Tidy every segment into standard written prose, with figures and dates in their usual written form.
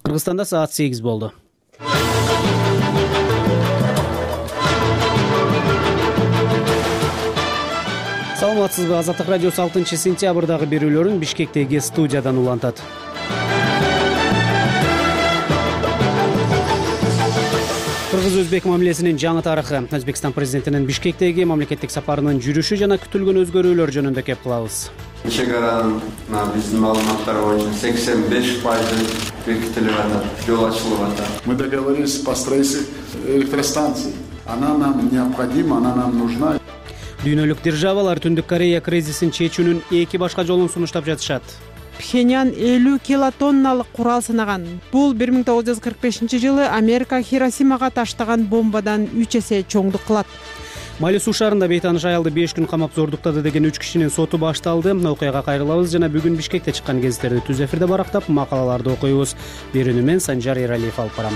Кыргызстанда саат 8 болду. Саламатсызбы, Азаттык радиосу 6 сентябрдагы берүүлөрүн Бишкектеги студиядан улантат. Кыргыз-өзбек мамилесинин жаңы тарыхы. Өзбекстан президентинин Бишкектеги мамлекеттик сапарынын жүрүшү жана күтүлгөн өзгөрүүлөр жөнүндө кеп кылабыз. Чек аранын биздин маалыматтар боюнча 85% бекитилип атат, жол ачылып атат. Мы договорились по строительству электростанции. Она нам необходима, она нам нужна. Дүйнөлүк державалар Түндүк Корея кризисин чечүүнүн эки башка жолун сунуштап жатышат. Пхеньян 50 килотонналык курал сынаган. Бул 1945-жылы Америка Хиросимага таштаган бомбадан 3 эсе чоңдук кылат. Мали суу шаарында бейтаныш аялды 5 күн камап зордуктады деген 3 кишинин соту башталды. Окуяга кайрылабыз жана бүгүн Бишкекте чыккан гезиттерди түз эфирде барактап макалаларды окуйбуз. Берүүнү мен Санжар Эралиев алып барам.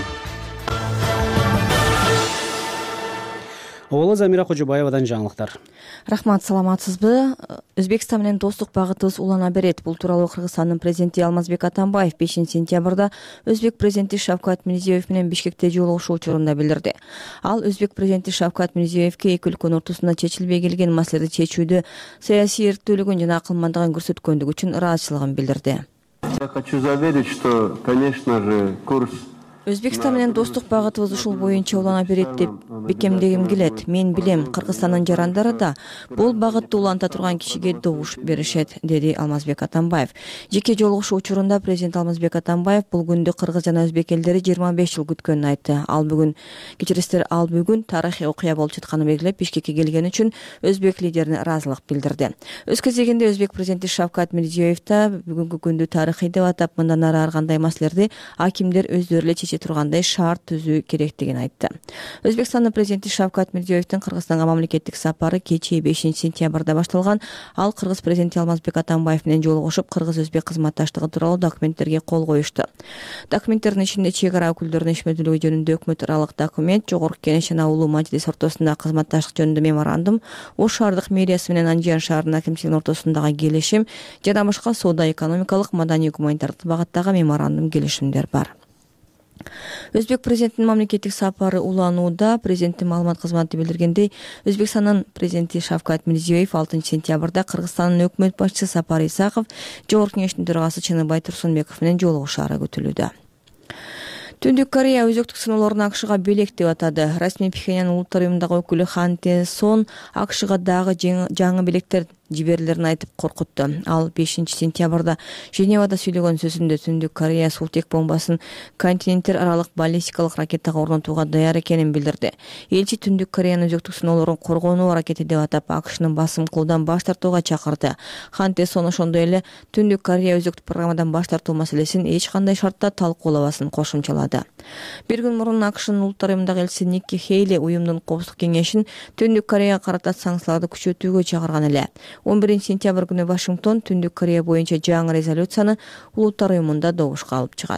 Ола Замира Кожобаевадан жаңылыктар. Рахмат, саламатсызбы? Өзбекстан менен достук багытыбыз улана берет. Бул тууралуу Кыргызстандын президенти Алмазбек Атамбаев 5-сентябрда өзбек президенти Шавкат Мирзиёев менен Бишкекте жолугушуу учурунда билдирди. Ал өзбек президенти Шавкат Мирзиёевке эки өлкөнүн ортосунда чечилбей келген маселелерди чечүүдө саясий эрктүүлүгүн жана акылмандыгын көрсөткөндүгү үчүн ыраазычылыгын билдирди. Я хочу заверить, что, конечно же, курс Өзбекстан менен достук багытыбыз ушул боюнча улана берет деп бекемдегим келет. Мен билем, Кыргызстандын жарандары да бул багытты уланта турган кишиге добуш беришет, деди Алмазбек Атамбаев. Жеке жолугушуу учурунда президент Алмазбек Атамбаев бул күндү кыргыз жана өзбек элдери 25 жыл күткөнүн айтты. Ал бүгүн тарыхый окуя болуп жатканын белгилеп, Бишкекке келген үчүн өзбек лидерине ыраазылык билдирди. Өз кезегинде өзбек президенти Шавкат Мирзиёев да бүгүнкү күндү тарыхый деп атап, мындан ары ар кандай маселелерди акимдер өздөрү эле тургандай шарт түзүү керектигин айтты. Өзбекстандын президенти Шавкат Мирзиёевдин Кыргызстанга мамлекеттик сапары кечээ 5-сентябрда башталган. Ал кыргыз президенти Алмазбек Атамбаев менен жолугушуп, кыргыз-өзбек кызматташтыгы тууралуу документтерге кол коюшту. Документтердин ичинде чек ара өкүлдөрүнүн ишмердүүлүгү жөнүндө өкмөт аралык документ, Жогорку Кеңеш жана Улуу Мажлис ортосунда кызматташтык жөнүндө меморандум, Ош шаардык мэриясы менен Анжан шаарынын акимчилигинин ортосундагы келишим жана башка соода-экономикалык, маданий гуманитардык багыттагы меморандум келишимдер бар. Өзбек президентинин мамлекеттик сапары уланууда. Президенттин маалымат кызматы билдиргендей, Өзбекстандын президенти Шавкат Мирзиёев 6-сентябрда Кыргызстандын өкмөт башчысы Сапар Исаков, Жогорку Кеңештин төрагасы Чыныбай Турсунбеков менен жолугушаары күтүлүүдө. Түндүк Корея өзөктүк сыноолорун АКШга белек деп атады. Расмий Пхеньян улуттар уюмундагы өкүлү Хан Те Сон АКШга дагы жаңы белектер жиберилерин айтып коркутту. Ал 5-сентябрда Женевада сүйлөгөн сөзүндө Түндүк Корея сутек бомбасын континенттер аралык баллистикалык ракетага орнотууга даяр экенин билдирди. Элчи Түндүк Кореянын өзөктүк сыноолорун коргонуу аракети деп атап, АКШнын басым кылуудан баш тартууга чакырды. Хан Те Сон ошондой эле Түндүк Корея өзөктүк программадан баш тартуу маселесин эч кандай шартта талкуулабасын кошумчалады. Бир күн мурун АКШнын улуттар уюмундагы элчиси Никки Хейли уюмдун коопсуздук кеңешин Түндүк Кореяга карата санкцияларды күчөтүүгө чакырган эле. 11-сентябрь күнү Вашингтон Түндүк Корея боюнча жаңы резолюцияны улуттар уюмунда добушка алып чыгат.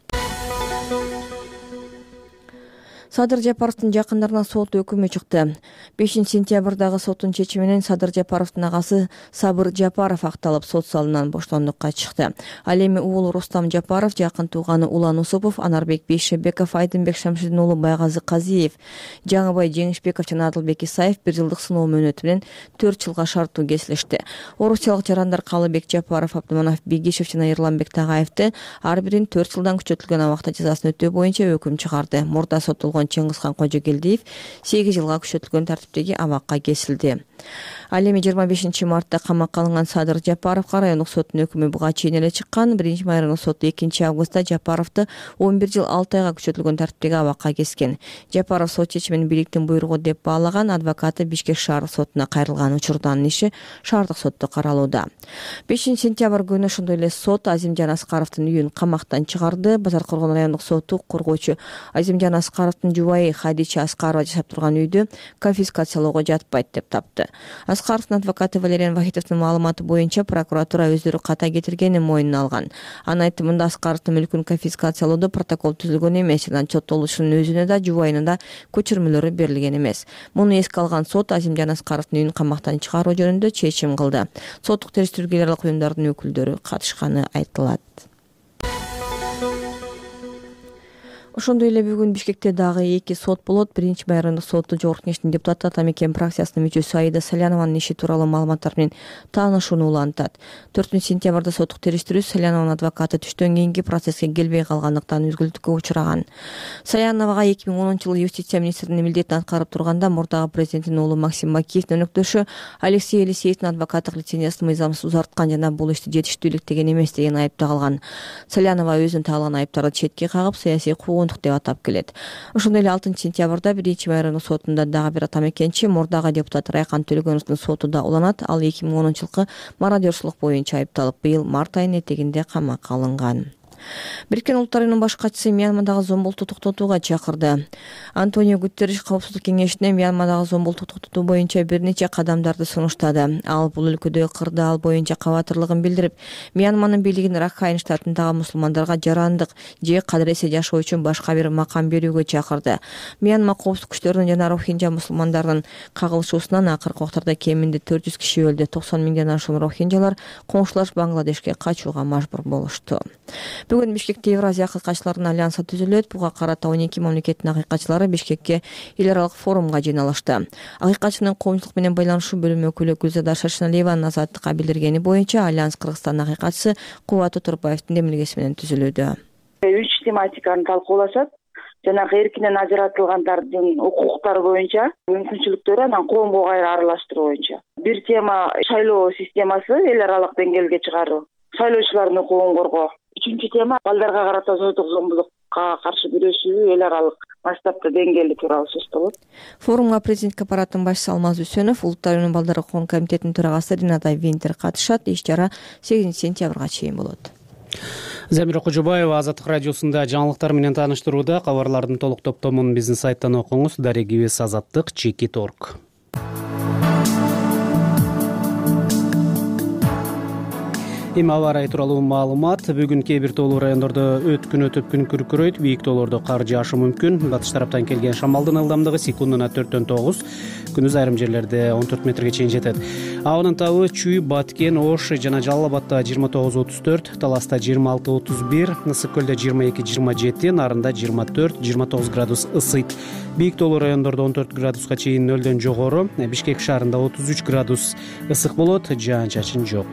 Садыр Жапаровдун жакындарына сот өкүмү чыкты. 5-сентябрдагы соттун чечими менен Садыр Жапаровдун агасы Сабыр Жапаров акталып, сот залынан боштондукка чыкты. Ал эми уулу Рустам Жапаров, жакын тууганы Улан Усупов, Анарбек Бейшебеков, Айдынбек Шамшидин уулу Байгазы Казиев, Жаңыбай Жеңишбеков жана Адылбек Исаев 1 жылдык сыноо мөөнөтү менен 4 жылга шарттуу кесилишти. Орусиялык жарандар Калыбек Жапаров, Абдыманов Бегишев жана Эрланбек Тагаевди ар бирин 4 жылдан күчөтүлгөн абакта жазасын өтөө боюнча өкүм чыгарды. Мурда соттолгон Чыңгызхан Кожогелдиев 8 жылга күчөтүлгөн тартиптеги абакка кесилди. Ал эми 25 мартта камакка алынган Садыр Жапаровго райондук соттун өкүмү буга чейин эле чыккан. 1 майрындык соту 2 августта Жапаровду 11 жыл 6 айга күчөтүлгөн тартиптеги абакка кескен. Жапаров сот чечимин бийликтин буйругу деп баалаган. Адвокаты Бишкек шаардык сотуна кайрылган. Учурдун иши шаардык сотто каралууда. 5-сентябрь күнү ошондой эле сот Азимжан Аскаровдун үйүн камактан чыгарды. Базар Коргон райондук соту коргоочу Азимжан Аскаровдун жубайы Хадича Аскарова жашап турган үйдү конфискациялоого жатпайт деп тапты. Аскаровдун адвокаты Валериан Вахитовдун маалыматы боюнча прокуратура өздөрү ката кетиргенин мойнуна алган. Анын айтымында Аскаровдун мүлкүн конфискациялоодо протокол түзүлгөн эмес, жана соттолуушунун өзүнө да жубайына да көчүрмөлөрү берилген эмес. Муну эске алган сот Азимжан Аскаровдун үйүн камактан чыгаруу жөнүндө чечим кылды. Соттук териштирүүлгө аралык уюмдардын өкүлдөрү катышканы айтылат. Ошондой эле бүгүн Бишкекте дагы 2 сот болот. Биринчи майрындык соту Жогорку Кеңештин депутаты Атамекен фракциясынын мүчөсү Аида Салянованын иши тууралуу маалыматтар менен таанышууну улантат. 4-сентябрда соттук териштирүү Салянованын адвокаты түштөн кийинки процесске келбей калгандыктан үзгүлтүккө учураган. Саляновага 2010-жылы юстиция министринин милдетин аткарып турганда мурдагы президенттин уулу Максим Макеевдин өнөктөшү Алексей Елисеевдин адвокаттык лицензиясын мыйзамсыз узарткан жана бул ишти жетиштүүлүктөгөн эмес деген айыпта калган. Салянова өзүнүн тагылган айыптарды четке кагып, саясий деп атап келет. Ошондой эле 6-сентябрда биринчи майрындык сотунда дагы бир атамекенчи мурдагы депутат Райкан Төлөгөновдун соту да уланат. Ал 2010-жылкы мародерчулук боюнча айыпталып, быйыл март айынын этегинде камакка алынган. Бириккен Улуттар Уюмунун баш катчысы Мьянмадагы зомбулукту токтотууга чакырды. Антонио Гутерриш Коопсуздук кеңешине Мьянмадагы зомбулукту токтотуу боюнча бир нече кадамдарды сунуштады. Ал бул өлкөдө кырдаал боюнча кабатырлыгын билдирип, Мьянманын бийлигин Ракхайн штатындагы мусулмандарга жарандык же кадыресе жашоо үчүн башка бир макам берүүгө чакырды. Мьянма коопсуздук күчтөрүнүн жана рохинжа мусулмандарынын кагылышуусунан акыркы убактарда кеминде 400 киши өлдү. 90 миңден ашуун рохинжалар коңшулаш Бангладешке качууга мажбур болушту. Бүгүн Бишкекте Евразия акыйкатчыларынын альянсы түзүлөт. Буга карата 12 мамлекеттин акыйкатчылары Бишкекке эл аралык форумга жыйналышты. Акыйкатчынын коомчулук менен байланышуу бөлүмү өкүлү Гүлзада Шашналиеванын азаттыкка билдиргени боюнча Альянс Кыргызстандын акыйкатчысы Кубат Отурбаевдин демилгеси менен түзүлүүдө. 3 тематиканы талкуулашат. Жанагы эркинен ажыратылгандардын укуктары боюнча, мүмкүнчүлүктөрү, анан коомго кайра аралаштыруу боюнча. Бир тема шайлоо системасы эл аралык деңгээлге чыгаруу, шайлоочулардын укугун коргоо. 3-чү тема балдарга карата соттук зомбулукка каршы күрөшүү эл аралык масштабта деңгээли тууралуу сөз болот. Форумга президенттик аппараттын башчысы Алмаз Үсөнов, Улуттар Уюмунун балдар укугун комитетинин төрагасы Рената Винтер катышат. Иш-чара 8-сентябрга чейин болот. Замира Кожобаева Азаттык радиосунда жаңылыктар менен тааныштырууда. Кабарлардын толук топтомун биздин сайттан окуңуз. Дарегибиз azаттык.org. Эми аба ырайы тууралуу маалымат. Бүгүн кээ бир тоолуу райондордо өткүн өтүп күн күркүрөйт. Бийик тоолордо кар жаашы мүмкүн. Батыш тараптан келген шамалдын ылдамдыгы секундуна 4-төн 9, күнүз айрым жерлерде 14 метрге чейин жетет. Абанын табы Чүй, Баткен, Ош жана Жалал Абадта 29-34, Таласта 26-31, Ысык көлдө 22-27, Нарында 24-29 градус ысыйт. Бийик тоолуу райондордо 14 градуска чейин нөлдөн жогору. Бишкек шаарында 33 градус ысык болот, жаан-чачын жок.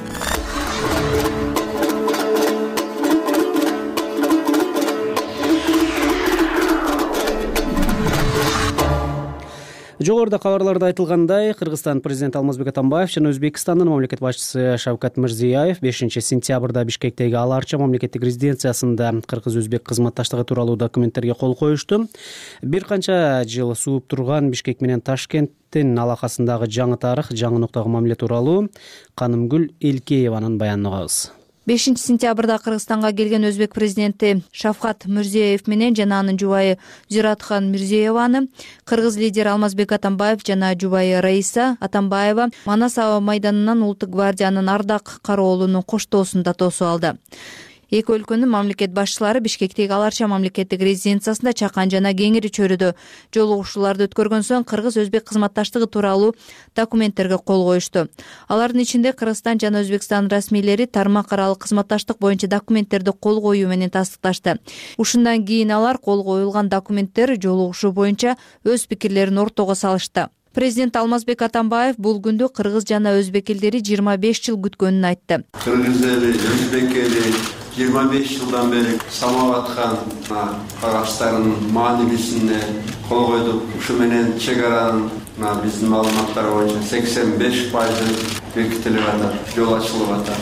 Жогоруда кабарларда айтылгандай, Кыргызстан президенти Алмазбек Атамбаев жана Өзбекстандын мамлекет башчысы Шавкат Мирзиёев 5-сентябрда Бишкектеги Ала Арча мамлекеттик резиденциясында кыргыз-өзбек кызматташтыгы тууралуу документтерге кол коюшту. Бир канча жыл сууп турган Бишкек менен Ташкенттин алакасындагы жаңы тарых, жаңы ноктогу мамиле тууралуу Канымгүл Элкееванын баянын угабыз. 5-сентябрда Кыргызстанга келген өзбек президенти Шавкат Мирзиёев менен жана анын жубайы Зиратхан Мирзиеваны кыргыз лидери Алмазбек Атамбаев жана жубайы Раиса Атамбаева Манас аба майданынан Улуттук гвардиянын ардак кароолунун коштоосунда тосуп алды. Эки өлкөнүн мамлекет башчылары Бишкектеги Ала Арча мамлекеттик резиденциясында чакан жана кеңири чөйрөдө жолугушууларды өткөргөн соң кыргыз-өзбек кызматташтыгы тууралуу документтерге кол коюшту. Алардын ичинде Кыргызстан жана Өзбекстан расмийлери тармак аралык кызматташтык боюнча документтерди кол коюу менен тастыкташты. Ушундан кийин алар кол коюлган документтер жолугушуу боюнча өз пикирлерин ортого салышты. Президент Алмазбек Атамбаев бул күндү кыргыз жана өзбек элдери 25 жыл күткөнүн айтты. Кыргыз эли, өзбек эли 25 жылдан бери самап аткан караштардын маанилүүсүнө кол койдук. Ушу менен чек аранын биздин маалыматтар боюнча 85% бекитилип атат, жол ачылып атат.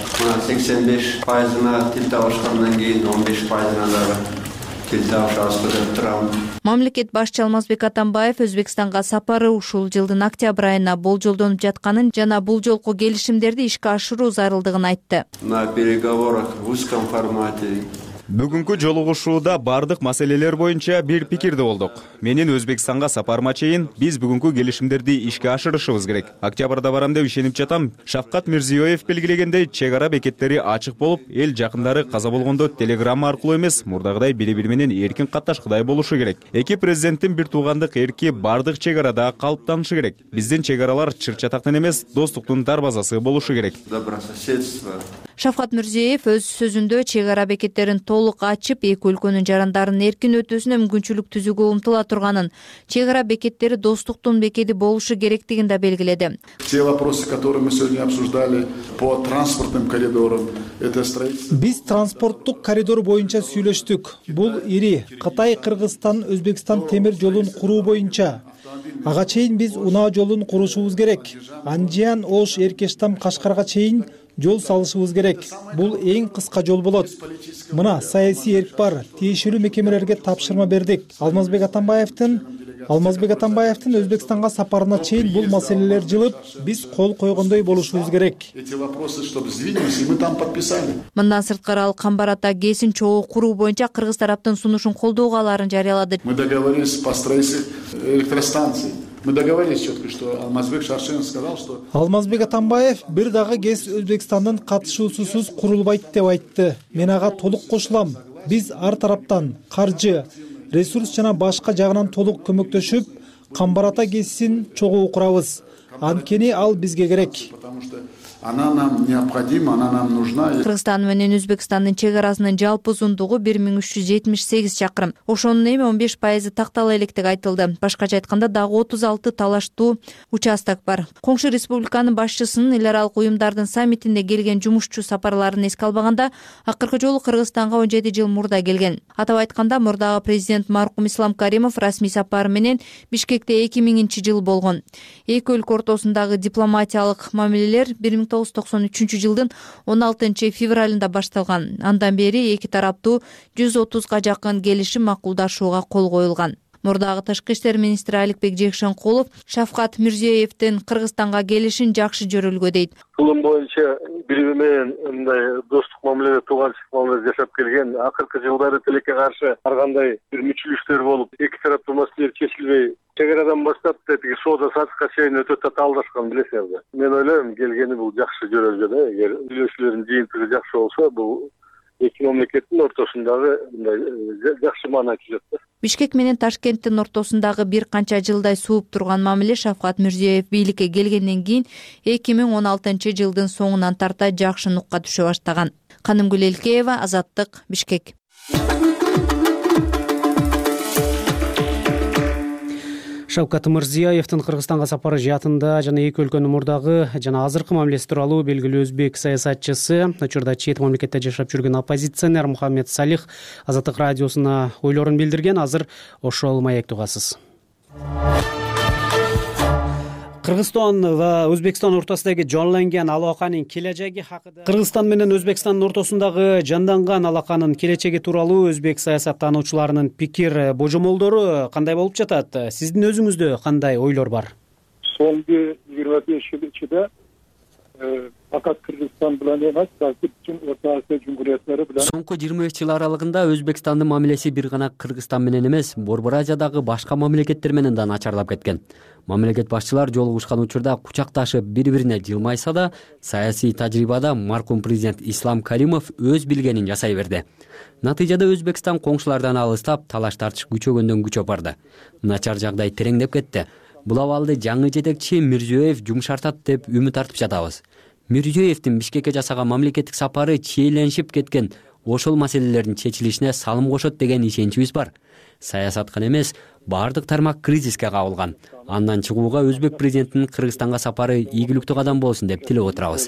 85%-на тил табышкандан кийин 15%-на дагы тил табышабыз деп турам. Мамлекет башчы Алмазбек Атамбаев Өзбекстанга сапары ушул жылдын октябрь айына болжолдонуп жатканын жана бул жолку келишимдерди ишке ашыруу зарылдыгын айтты. На переговорах в узком формате Бүгүнкү жолугушууда бардык маселелер боюнча бир пикирде болдук. Менин Өзбекстанга сапарыма чейин биз бүгүнкү келишимдерди ишке ашырышыбыз керек. Октябрда барам деп ишенип жатам. Шавкат Мирзиёев белгилегендей, чек ара бекеттери ачык болуп, эл жакындары каза болгондо телеграмма аркылуу эмес, мурдагыдай бири-бири менен эркин катташкыдай болушу керек. Эки президенттин бир туугандык эрки бардык чек арада калыптанышы керек. Биздин чек аралар чыр-чатактын эмес, достуктун дарбазасы болушу керек. Добрососедство. Шавкат Мирзиёев өз сөзүндө чек ара бекеттерин толук ачып, эки өлкөнүн жарандарынын эркин өтүүсүнө мүмкүнчүлүк түзүүгө умтула турганын, чек ара бекеттери достуктун бекети болушу керектигин да белгиледи. Те вопросы, которые мы сегодня обсуждали по транспортным коридорам, это строительство. Биз транспорттук коридор боюнча сүйлөштүк. Бул ири Кытай, Кыргызстан, Өзбекстан темир жолун куруу боюнча. Ага чейин биз унаа жолун курушубуз керек. Анжиян, Ош, Эркештам, Кашкарга чейин жол салышыбыз керек. Бул эң кыска жол болот. Мына саясий эрк бар. Тиешелүү мекемелерге тапшырма бердик. Алмазбек Атамбаевдин Өзбекстанга сапарына чейин бул маселелер жылып, биз кол койгондой болушубуз керек. Эти вопросы, чтобы сдвинулись, и мы там подписали. Мындан сырткары ал Камбарата ГЭСин чогуу куруу боюнча Кыргыз тараптын сунушун колдоого алаарын жарыялады. Мы договорились по строительству электростанций. Мы договорились четко, что Алмазбек Шаршенов сказал, что... Алмазбек Атамбаев бир дагы ГЭС Өзбекстандын катышуусусуз курулбайт деп айтты. Мен ага толук кошулам. Биз ар тараптан каржы, ресурс жана башка жагынан толук көмөктөшүп, Камбарата ГЭСин чогуу курабыз. Анткени ал бизге керек. Потому что она нам необходима, она нам нужна. Кыргызстан менен Өзбекстандын чек арасынын жалпы узундугу 1378 чакырым. Ошонун эми 15% тактала электиги айтылды. Башкача айтканда дагы 36 талаштуу участок бар. Коңшу республиканын башчысынын эл аралык уюмдардын саммитинде келген жумушчу сапарларын эске албаганда, акыркы жолу Кыргызстанга 17 жыл мурда келген. Атап айтканда, мурдагы президент маркум Ислам Каримов расмий сапары менен Бишкекте 2000-жыл болгон. Эки өлкө ортосундагы дипломатиялык мамилелер 1993 жылдын 16 февралында башталган. Андан бери эки тараптуу 130га жакын келишим макулдашууга кол коюлган. Мурдагы тышкы иштер министри Аликбек Жекшенкулов Шавкат Мирзиёевдин Кыргызстанга келишин жакшы жөрөлгө дейт. Кылым боюнча бири менен мындай достук мамиледе, тууганчылык мамиледе жашап келген. Акыркы жылдары тилекке каршы ар кандай бир мүчүлүктөр болуп, эки тараптуу маселелер чечилбей, чек арадан баштап тиги соода сатышка чейин өтө татаалдашкан, билесиңерби. Мен ойлойм, келгени бул жакшы жөрөлгө да. Эгер сүйлөшүүлөрдүн жыйынтыгы жакшы болсо, бул эки мамлекеттин ортосундагы жакшы маана түзөт. Бишкек менен Ташкенттин ортосундагы бир канча жылдай сууп турган мамиле Шавкат Мирзиёев бийликке келгенден кийин 2016 жылдын соңунан тарта жакшы нукка түшө баштаган. Канымгүл Элкеева, Азаттык, Бишкек. Шавкат Мирзиёевдин Кыргызстанга сапары жаатында жана эки өлкөнүн мурдагы жана азыркы мамилеси тууралуу белгилүү өзбек саясатчысы, учурда чет мамлекетте жашап жүргөн оппозиционер Мухаммед Салих Азаттык радиосуна ойлорун билдирген. Азыр ошол маекти угасыз. Кыргызстан ва Өзбекстан ортосундагы жонланган алаканын келечеги хакында Кыргызстан менен Өзбекстандын ортосундагы жанданган алаканын келечеги тууралуу өзбек саясаттануучуларынын пикир божомолдору кандай болуп жатат? Сиздин өзүңүздө кандай ойлор бар? Соңку 25 жыл ичинде факат Кыргызстан менен эмес, балки бүтүн Орто Азия жумгуриятları менен соңку 25 жыл аралыгында Өзбекстандын мамилеси бир гана Кыргызстан менен эмес, Борбор Азиядагы башка мамлекеттер менен да начарлап кеткен. Мамлекет башчылар жолугушкан учурда кучакташып бири-бирине жылмайса да, саясий тажрыйбада маркум президент Ислам Каримов өз билгенин жасай берди. Натыйжада Өзбекстан коңшулардан алыстап, талаш тартыш күчөгөндөн күчөп барды. Начар жагдай тереңдеп кетти. Бул абалды жаңы жетекчи Мирзиёев жумшартат деп үмүт артып жатабыз. Мирзиёевдин Бишкекке жасаган мамлекеттик сапары чийлешип кеткен, ошол маселелердин чечилишине салым кошот деген ишеничибиз бар. Саясат гана эмес, бардык тармак кризиске кабылган. Андан чыгууга өзбек президентинин Кыргызстанга сапары ийгиликтүү кадам болсун деп тилеп отурабыз.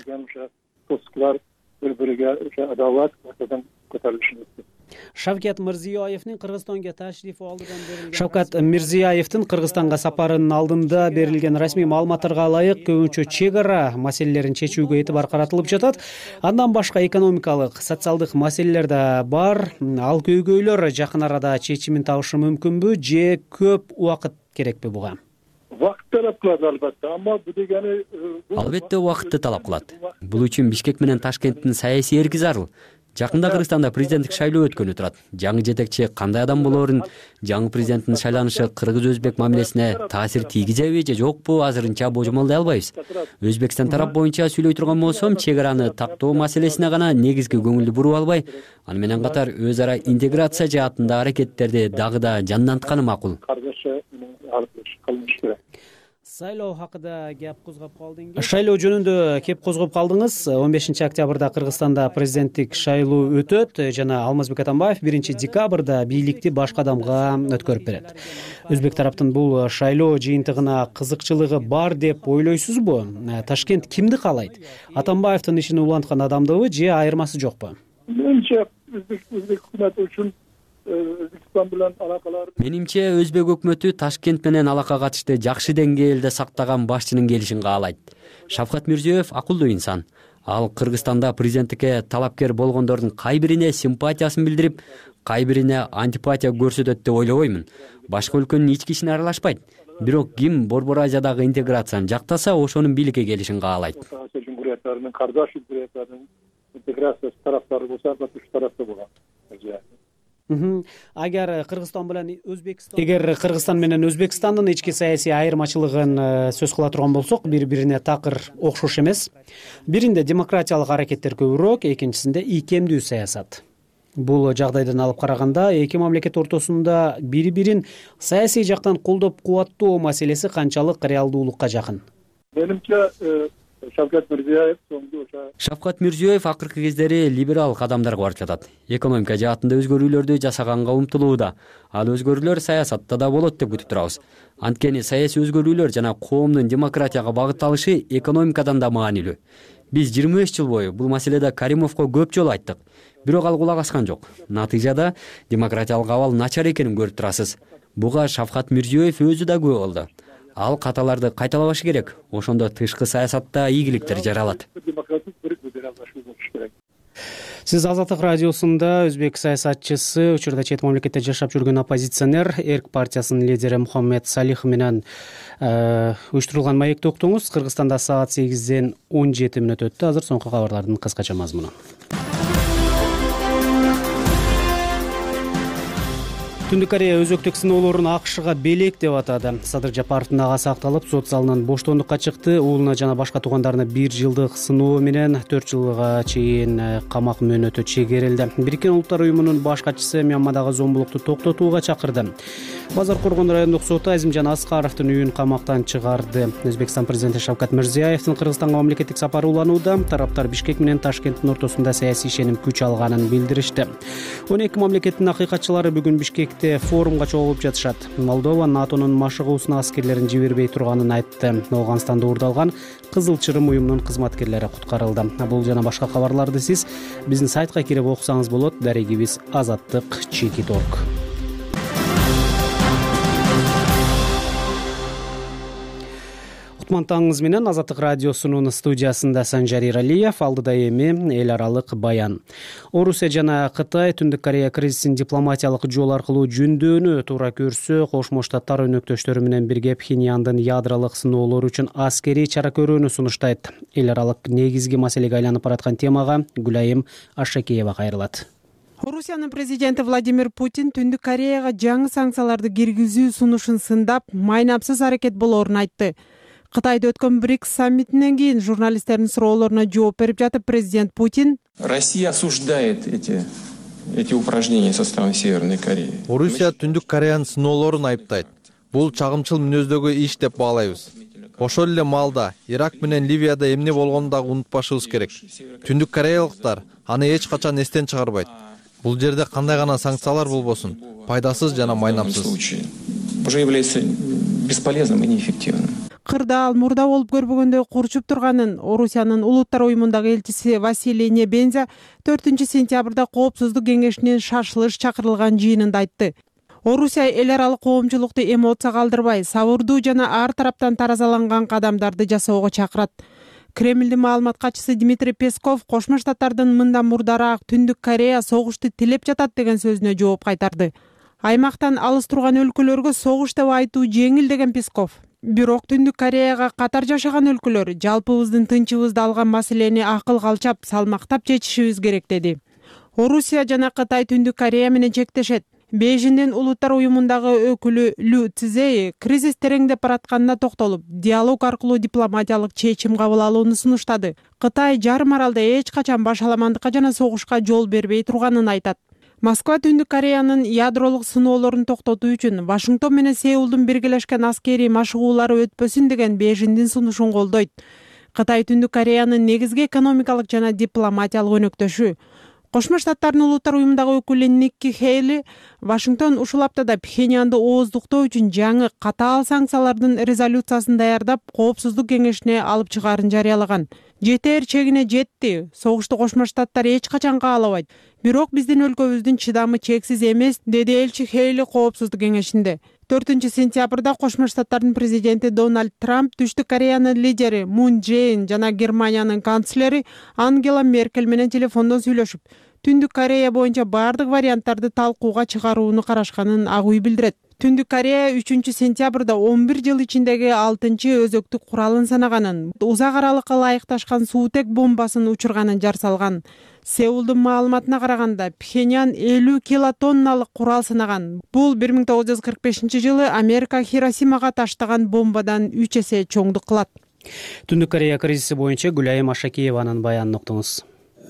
Шавкат Мирзиёевдин Кыргызстанга ташрифи алдыдан берилген Шавкат Мирзиёевдин Кыргызстанга сапарынын алдында берилген расмий маалыматтарга ылайык көбүнчө чек ара маселелерин чечүүгө этибар каратылып жатат. Андан башка экономикалык, социалдык маселелер да бар. Ал көйгөйлөр жакын арада чечимин табышы мүмкүнбү же көп убакыт керекпи буга? Вакыт талап кылат албетте, амма бу дегени Албетте убакытты талап кылат. Бул үчүн Бишкек менен Ташкенттин саясий эрки зарыл. Жакында Кыргызстанда президенттик шайлоо өткөнү турат. Жаңы жетекчи кандай адам болоорун, жаңы президенттин шайланышы кыргыз-өзбек мамилесине таасир тийгизеби же жокпу азырынча божомолдой албайбыз. Өзбекстан тарап боюнча сүйлөй турган болсом, чек араны тактоо маселесине гана негизги көңүлдү буруп албай, аны менен катар өз ара интеграция жаатында аракеттерди дагы да жандантканы макул. Шайлоо хакында кеп козгоп калдыңыз. Шайлоо жөнүндө кеп козгоп калдыңыз. 15 октябрда Кыргызстанда президенттик шайлоо өтөт жана Алмазбек Атамбаев 1 декабрда бийликти башка адамга өткөрүп берет. Өзбек тараптын бул шайлоо жыйынтыгына кызыкчылыгы бар деп ойлойсузбу? Ташкент кимди каалайт? Атамбаевдин ишин уланткан адамдыбы же айырмасы жокпу? Менимче өзбек өкмөтү үчүн Өзбекстан менен алакалар. Менимче Өзбек өкмөтү Ташкент менен алака катышты жакшы деңгээлде сактаган башчынын келишин каалайт. Шавкат Мирзиёев акылдуу инсан. Ал Кыргызстанда президенттикке талапкер болгондордун кай бирине симпатиясын билдирип, кай бирине антипатия көрсөтөт деп ойлобоймун. Башка өлкөнүн ички ишине аралашпайт. Бирок ким Борбор Азиядагы интеграцияны жактаса, ошонун бийликке келишин каалайт. Кардаш Жумгуриятынын интеграциясы тараптары болсо, катышуу тарапта болгон. Эгер Кыргызстан менен Өзбекстандын ички саясий айырмачылыгын сөз кыла турган болсок, бири-бирине такыр окшош эмес. Биринде демократиялык аракеттер көбүрөөк, экинчисинде ийкемдүү саясат. Бул жагдайдан алып караганда эки мамлекет ортосунда бири-бирин саясий жактан колдоп кубаттоо маселеси канчалык реалдуулукка жакын? Менимче Шавкат Мирзиёев акыркы кездери либерал кадамдарга барып жатат. Экономика жаатында өзгөрүүлөрдү жасаганга умтулууда. Ал өзгөрүүлөр саясатта да болот деп күтүп турабыз. Анткени саясий өзгөрүүлөр жана коомдун демократияга багытталышы экономикадан да маанилүү. Биз 25 жыл бою бул маселеде Каримовго көп жолу айттык. Бирок ал кулак аскан жок. Натыйжада демократиялык абал начар экенин көрүп турасыз. Буга Шавкат Мирзиёев өзү да күбө болду. Ал каталарды кайталабашы керек. Ошондо тышкы саясатта ийгиликтер жаралат. Сиз Азаттык радиосунда өзбек саясатчысы, учурда чет мамлекетте жашап жүргөн оппозиционер, Эрк партиясынын лидери Мухаммед Салих менен уюштурулган маекти уктуңуз. Кыргызстанда саат 8-ден 17 мүнөт өттү. Азыр соңку кабарлардын кыскача мазмуну. Түндүк Корея өзөктүк сыноолорун АКШга белек деп атады. Садыр Жапаровдун агасы акталып, сот залынан боштондукка чыкты. Уулуна жана башка туугандарына 1 жылдык сыноо менен 4 жылга чейин камак мөөнөтү чегерилди. Бириккен Улуттар уюмунун баш катчысы Мьянмадагы зомбулукту токтотууга чакырды. Базар Коргон райондук соту Азимжан Аскаровдун үйүн камактан чыгарды. Өзбекстан президенти Шавкат Мирзиёевдин Кыргызстанга мамлекеттик сапары уланууда. Тараптар Бишкек менен Ташкенттин ортосунда саясий ишеним күч алганын билдиришти. 12 мамлекеттин акыйкатчылары бүгүн Бишкек форумга чогулуп жатышат. Молдова НАТОнун машыгуусуна аскерлерин жибербей турганын айтты. Ооганстанда уурдалган Кызыл Чырым уюмунун кызматкерлери куткарылды. Бул жана башка кабарларды сиз биздин сайтка кирип окусаңыз болот. Дарегибиз azattik.org. Кутман менен Азаттык радиосунун студиясында Санжар Иралиев, алдыда эми эл аралык баян. Орусия жана Кытай Түндүк Корея кризисин дипломатиялык жол аркылуу жөндөөнү туура көрсө, Кошмо Штаттар өнөктөштөрү менен бирге Пхеньяндын ядролук сыноолору үчүн аскерий чара көрүүнү сунуштайт. Эл аралык негизги маселеге айланып бараткан темага Гүлайым Ашакеева кайрылат. Орусиянын президенти Владимир Путин Түндүк Кореяга жаңы санкцияларды киргизүү сунушун сындап, майнапсыз аракет болоорун айтты. Кытайда өткөн БРИКС саммитинен кийин журналисттердин суроолоруна жооп берип жатып президент Путин: Россия осуждает эти упражнения со стороны Северной Кореи. Орусия Түндүк Кореянын сыноолорун айыптайт. Бул чагымчыл мүнөздөгү иш деп баалайбыз. Ошол эле маалда Ирак менен Ливияда эмне болгонун дагы унутпашыбыз керек. Түндүк кореялыктар аны эч качан эстен чыгарбайт. Бул жерде кандай гана санкциялар болбосун, пайдасыз жана майнапсыз. Уже является бесполезным и неэффективным. Кырда ал мурда болуп көрбөгөндөй курчуп турганын Орусиянын Улуттар уюмундагы элчиси Василий Небензя 4-сентябрда Коопсуздук кеңешинин шашылыш чакырылган жыйынында айтты. Орусия эл аралык коомчулукту эмоция калтырбай, сабырдуу жана ар тараптан таразаланган кадамдарды жасоого чакырат. Кремлдин маалымат катчысы Дмитрий Песков Кошмо Штаттардын мындан мурдараак Түндүк Корея согушту тилеп жатат деген сөзүнө жооп кайтарды. Аймактан алыс турган өлкөлөргө согуш деп айтуу жеңил деген Песков. Бирок Түндүк Кореяга катар жашаган өлкөлөр жалпыбыздын тынчыбызды алган маселени акыл калчап, салмактап чечишибиз керек деди. Орусия жана Кытай Түндүк Корея менен чектешет. Бейжиңдин Улуттар уюмундагы өкүлү Лю Цзэй кризис тереңдеп баратканына токтолуп, диалог аркылуу дипломатиялык чечим кабыл алууну сунуштады. Кытай жарым аралда эч качан башаламандыкка жана согушка жол бербей турганын айтат. Москва Түндүк Кореянын ядролук сыноолорун токтотуу үчүн Вашингтон менен Сеулдун биргелешкен аскерий машыгуулары өтпөсүн деген Бейжиңдин сунушун колдойт. Кытай Түндүк Кореянын негизги экономикалык жана дипломатиялык өнөктөшү. Кошмо Штаттардын улуттар уюмундагы өкүлү Никки Хейли Вашингтон ушул аптада Пхеньянды ооздуктоо үчүн жаңы катаал санкциялардын резолюциясын даярдап, Коопсуздук кеңешине алып чыгаарын жарыялаган. Жетер чегине жетти. Согушту Кошмо Штаттар эч качан каалабайт. Бирок биздин өлкөбүздүн чыдамы чексиз эмес, деди элчи Хейли Коопсуздук кеңешинде. 4-сентябрда Кошмо Штаттардын президенти Дональд Трамп Түштүк Кореянын лидери Мун Джейн жана Германиянын канцлери Ангела Меркель менен телефондон сүйлөшүп, Түндүк Корея боюнча бардык варианттарды талкууга чыгарууну карашканын ак үй билдирет. Түндүк Корея 3-сентябрда 11 жыл ичиндеги 6-өзөктүк куралын санаганын, узак аралыкка ылайыкташкан суутек бомбасын учурганын жар салган. Сеулдун маалыматына караганда, Пхеньян 50 килотонналык курал сынаган. Бул 1945-жылы Америка Хиросимага таштаган бомбадан 3 эсе чоңдук кылат. Түндүк Корея кризиси боюнча Гүлайым Ашакиеванын баянын уктуңуз.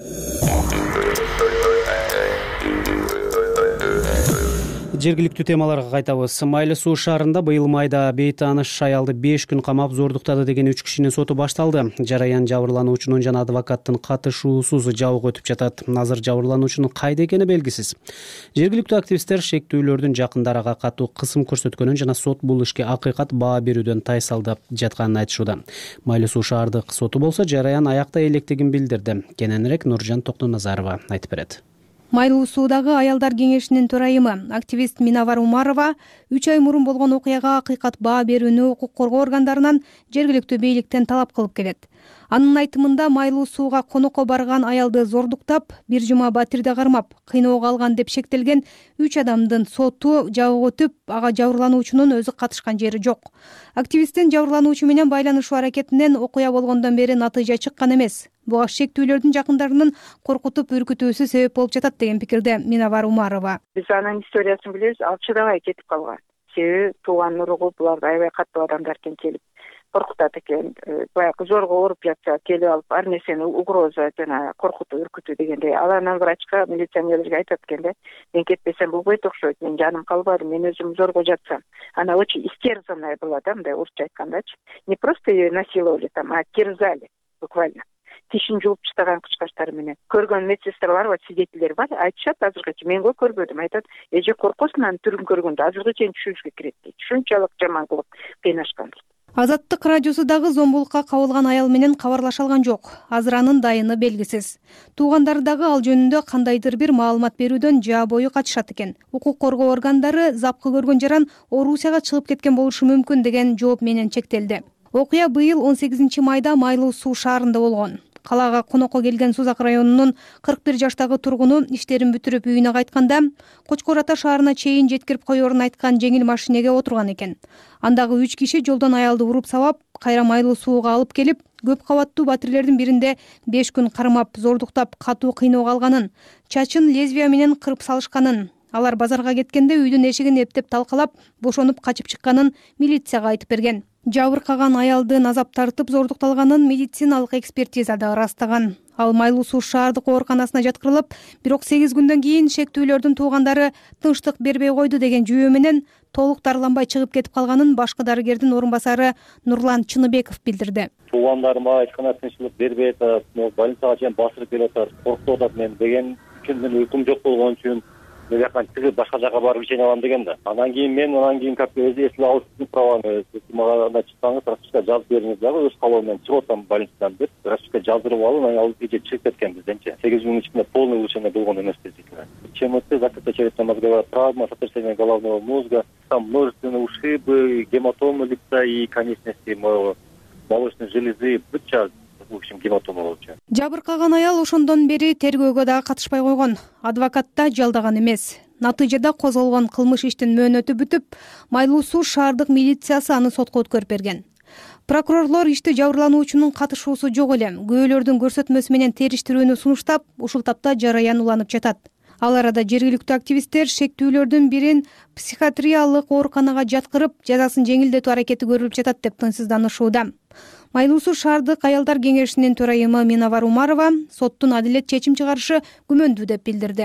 Жергиликтүү темаларга кайтабыз. Майлы Суу шаарында быйыл майда бейтааныш аялды 5 күн камап зордуктады деген 3 кишинин соту башталды. Жараян жабырлануучунун жана адвокаттын катышуусуз жабык өтүп жатат. Азыр жабырлануучунун кайда экени белгисиз. Жергиликтүү активисттер шектүүлөрдүн жакындарга катуу кысым көрсөткөнүн жана сот бул ишке акыйкат баа берүүдөн тайсалдап жатканын айтышууда. Майлы Суу шаардык соту болсо жараян аякта электигин билдирди. Кененирээк Нуржан Токтоназарова айтып берет. Майлуу Суудагы аялдар кеңешинин төрайымы активист Минавар Умарова 3 ай мурун болгон окуяга акыйкат баа берүүнү укук коргоо органдарынан жергиликтүү бийликтен талап кылып келет. Анын айтымында Майлуу Сууга конокко барган аялды зордуктап, бир жума батирде кармап, кыйноого алган деп шектелген 3 адамдын соту жабык өтүп, ага жабырлануучунун өзү катышкан жери жок. Активисттин жабырлануучу менен байланышуу аракетинен окуя болгондон бери натыйжа чыккан эмес. Буга шектүүлөрдүн жакындарынын коркутуп үркүтүүсү себеп болуп жатат деген пикирде Минавар Умарова. Биз анын историясын билебиз, ал чыдабай кетип калган. Себеби тууган уругу буларды аябай катуу адамдар экен, келип коркутат экен. Баягы зорго ооруп жатса келип алып ар нерсени угроза жана коркутуу үркүтүү дегендей. Ал анан врачка, милиционерлерге айтат экен да, мен кетпесем болбойт окшойт, мен жаным калбады, мен өзүм зорго жатсам. Она очень истерзанная была, да, мындай орусча айткандачы. Не просто ее насиловали там, а терзали буквально. Тишин жууп чыган кычкачтары менен. Көргөн медсестралар бар, свидетелер бар, айтышат азыркыча. Мен го көрбөдүм, айтат, эже коркосун анын түрүн көргөндө азыркыча түшүнүшкө кирет дейт. Ушунчалык жаман кылып кыйнашкан дейт. Азаттык радиосу дагы зомбулукка кабылган аял менен кабарлаша алган жок. Азыр анын дайыны белгисиз. Туугандары дагы ал жөнүндө кандайдыр бир маалымат берүүдөн жаа бою качышат экен. Укук коргоо органдары запкы көргөн жаран Орусияга чыгып кеткен болушу мүмкүн деген жооп менен чектелди. Окуя быйыл 18 майда Майлуу Суу шаарында болгон. Калаага конокко келген Сузак районунун 41 жаштагы тургуну иштерин бүтүрүп үйүнө кайтканда Кочкор Ата шаарына чейин жеткирип коерун айткан жеңил машинеге отурган экен. Андагы 3 киши жолдон аялды уруп сабап, кайра Майлуу Сууга алып келип, көп кабаттуу батирлердин биринде 5 күн кармап, зордуктап, катуу кыйноого алганын, чачын лезвия менен кырып салышканын, алар базарга кеткенде үйдүн эшигин эптеп талкалап, бошонуп качып чыкканын милицияга айтып берген. Жабыркаган аялдын азап тартып зордукталганын медициналык экспертиза да ырастаган. Ал Майлуу Суу шаардык ооруканасына жаткырылып, бирок 8 күндөн кийин шектүүлөрдүн туугандары тынчтык бербей койду деген жүйө менен толук дарыланбай чыгып кетип калганын башкы дарыгердин орун басары Нурлан Чыныбеков билдирди. Туугандарым мага айтканда тынчтык бербей атат, больницага чейин басырып келатат, коркутуп атат мен деген үчүн, мен уйкум жок болгон үчүн мен жакан чыгып башка жака барып ишене алам деген да. Анан кийин как эсил алып праваны мага чыксаңыз расписка жазып бериңиз дагы өз калоом менен чыгып атам больницадан деп расписка жаздырып алып анан ал эже чыгып кеткен бизденчи. 8 күнүн ичинде полный улучшение болгон эмес действительно. ЧМТ, закрытая черепно-мозговая травма, сотрясение головного мозга, там множественные ушибы, гематомы лица и конечности молочной железы, бутча в общем гематома болчу. Жабыркаган аял ошондон бери тергөөгө дагы катышпай койгон. Адвокат да жалдаган эмес. Натыйжада козголгон кылмыш иштин мөөнөтү бүтүп, Майлуу Суу шаардык милициясы аны сотко өткөрүп берген. Прокурорлор ишти жабырлануучунун катышуусу жок эле, күбөлөрдүн көрсөтмөсү менен териштирүүнү сунуштап, ушул тапта жараян уланып жатат. Ал арада жергиликтүү активисттер шектүүлөрдүн бирин психиатриялык ооруканага жаткырып, жазасын жеңилдетүү аракети көрүлүп жатат деп тынчсызданышууда. Майлуу Суу шаардык аялдар кеңешинин төрайымы Минавар Умарова соттун адилет чечим чыгарышы күмөндүү деп билдирди.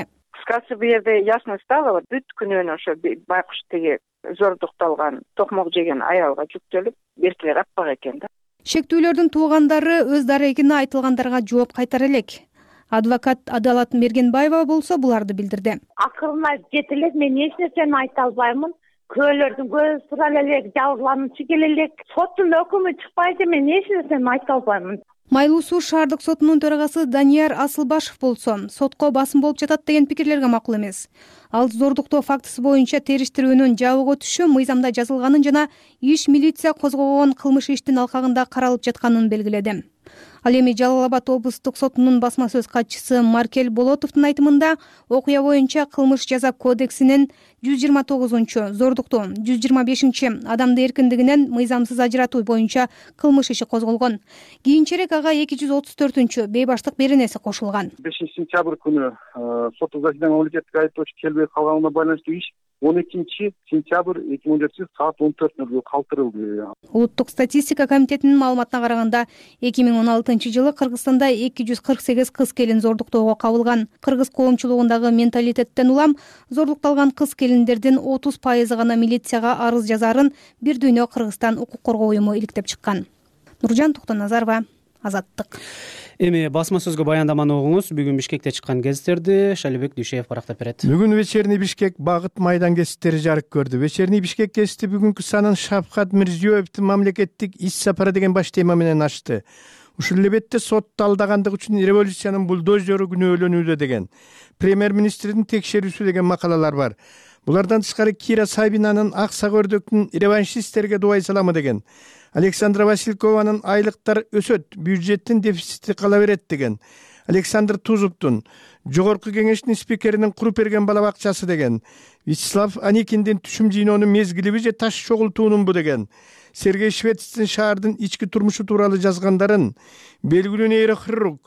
кыскасы бул жерде ясно стало, вот бүт күнүнө ошо байкуш тиги зордукталган токмок жеген аялга жүктөлүп беркиле каппак экен да. Шектүүлөрдүн туугандары өз дарегине айтылгандарга жооп кайтара элек. Адвокат Адалат Мергенбаева болсо буларды билдирди. Акырын айтып кете элек, мен эч нерсени айта албаймын. Көөлөрдүн көзү тура элек, жабырлануучу келе элек. Соттун өкүмү чыкпайчы, мен эч нерсени айта албаймын. Майлуу Суу шаардык сотунун төрагасы Данияр Асылбашев болсо, сотко басым болуп жатат деген пикирлерге макул эмес. Ал зордуктоо фактысы боюнча териштирүүнүн жабык өтүшү мыйзамда жазылганын жана иш милиция козгогон кылмыш иштин алкагында каралып жатканын белгиледи. Ал эми Жалал Абад облустук сотунун басма сөз катчысы Маркель Болотовдун айтымында окуя боюнча кылмыш жаза кодексинин 129-чу зордуктоо, 125-чи адамды эркиндигинен мыйзамсыз ажыратуу боюнча кылмыш иши козголгон. Кийинчерээк ага 234-чү бейбаштык беренеси кошулган. 5-сентябрь күнү сот заседания мамлекеттик айыптоочу келбей калганына байланыштуу иш 12-сентябрь 2014 саат 14:00 калтырылды. Улуттук статистика комитетинин маалыматына караганда 2016-жылы Кыргызстанда 248 кыз келин зордуктоого кабылган. Кыргыз коомчулугундагы менталитеттен улам зордукталган кыз келиндердин 30% гана милицияга арыз жазарын Бир дүйнө Кыргызстан укук коргоо уюму иликтеп чыккан. Нуржан Токтоназарова, Азаттык. Эми басма сөзгө баяндаманы угуңуз. Бүгүн Бишкекте чыккан гезиттерди Шалибек Дүйшеев барактап берет. Бүгүн Вечерний Бишкек багыт майдан гезиттери жарык көрдү. Вечерний Бишкек гезити бүгүнкү санын Шавкат Мирзиёевдин мамлекеттик иш сапары деген баш тема менен ачты. Ушул эле бетте сотто алдагандык үчүн революциянын булдозеру күнөөлөнүүдө деген, премьер-министрдин текшерүүсү деген макалалар бар. Булардан тышкары Кира Сабинанын ак сагөрдөктүн реваншисттерге дубай саламы деген, Александра Василькованын айлыктар өсөт, бюджеттин дефицити кала берет деген, Александр Тузовдун жогорку кеңештин спикеринин куруп берген бала бакчасы деген, Вячеслав Аникиндин түшүм жыйноонун мезгилиби же таш чогултуунунбу деген, Сергей Швецтин шаардын ички турмушу тууралуу жазгандарын, белгилүү нейрохирург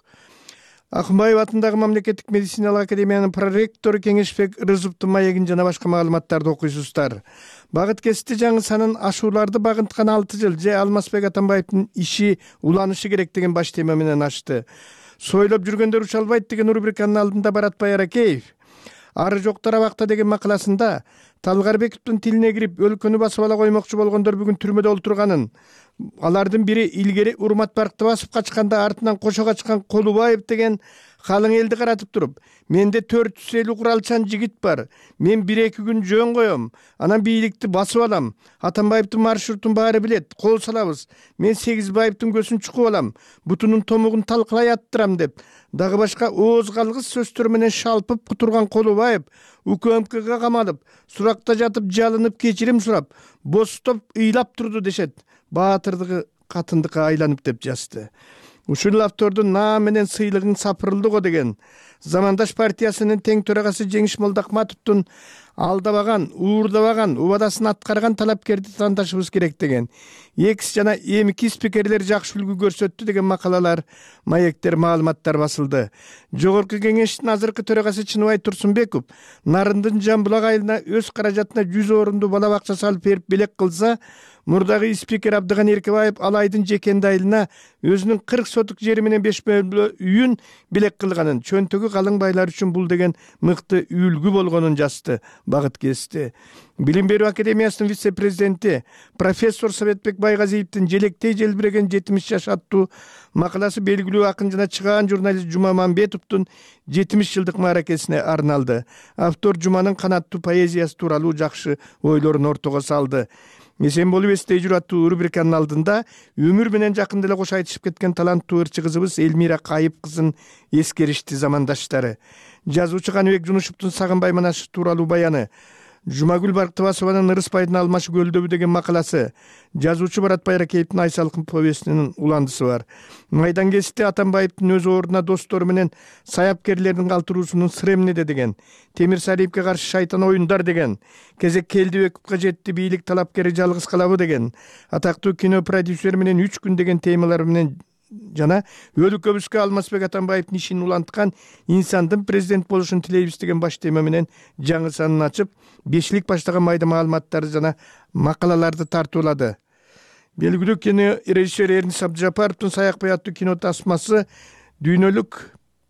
Акмбаев атындагы мамлекеттик медициналык академиянын проректору Кеңешбек Рызовдун маегин жана башка маалыматтарды окуйсуздар. Багыт гезити жаңы санын ашууларды багынткан 6 жыл же Алмазбек Атамбаевдин иши уланышы керек деген баш тема менен ачты. Сойлоп жүргөндөр уча албайт деген рубриканын алдында Баратбай Аракеев ары жоктор абакта деген макаласында Талгарбековдун тилине кирип өлкөнү басып ала коймокчу болгондор бүгүн түрмөдө олтурганын, алардын бири илгери Урматбаркты басып качканда артынан кошо качкан Колубаев деген калың элди каратып туруп, менде 450 куралчан жигит бар, мен 1-2 күн жөн коем, анан бийликти басып алам, Атамбаевдин маршрутун баары билет, кол салабыз, мен Сегизбаевдин көзүн чукуп алам, бутунун томугун талкалай аттырам деп, дагы башка ооз калгыс сөздөр менен шалпып кутурган Колубаев УКМКга камалып, суракта жатып жалынып кечирим сурап, бостоп ыйлап турду дешет. Баатырдыгы катындыкка айланып деп жазды. Ушул автордун наам менен сыйлыгын сапырылды го деген. Замандаш партиясынын тең төрагасы Жеңиш Молдахматовдун алдабаган, уурдабаган, убадасын аткарган талапкерди тандашыбыз керек деген. Экс жана эмки спикерлер жакшы үлгү көрсөттү деген макалалар, маектер, маалыматтар басылды. Жогорку кеңештин азыркы төрагасы Чыныбай Турсунбеков Нарындын Жамбулак айылына өз каражатына 100 орунду бала бакча салып берип белек кылса, мурдагы спикер Абдыган Эркебаев Алайдын Жекенди айылына өзүнүн 40 сотук жери менен 5 бөлмөлүү үйүн белек кылганын, чөнтөгү калың байлар үчүн бул деген мыкты үлгү болгонун жазды Багыт гезити. Билим берүү академиясынын вице-президенти профессор Советбек Байгазиевдин Желектей желбиреген 70 жаш аттуу макаласы белгилүү акын жана чыгаан журналист Жума Мамбетовдун 70 жылдык мааракесине арналды. Автор Жуманын канаттуу поэзиясы тууралуу жакшы ойлорун ортого салды. Эсен болуп эстей жүр аттуу рубриканын алдында өмүр менен жакын деле кош айтышып кеткен таланттуу ырчы кызыбыз Элмира Кайып кызын эскеришти замандаштары. Жазуучу Каныбек Жунушевдун Сагынбай Манашы тууралуу баяны, Жумагүл Барктыбасованын Ырыспайдын Алмашы көлдөбү деген макаласы, жазуучу Баратбай Аракеевдин Айсалкын повестинин уландысы бар. Майдан гезити Атамбаевдин өз ордуна достору менен саяпкерлердин калтыруусунун сыр эмнеде деген, Темир Сариевке каршы шайтан оюндар деген, кезек Келдибековго жетти бийлик талапкери жалгыз калабы деген, атактуу кино продюсер менен 3 күн деген темалар менен жана өлкөбүзгө Алмазбек Атамбаевдин ишин уланткан инсандын президент болушун тилейбиз деген баш тема менен жаңы санын ачып, бешлик баштаган майда маалыматтарды жана макалаларды тартуулады. Белгилүү кино режиссер Эрнис Абдыжапаровдун Саякбай аттуу кино тасмасы дүйнөлүк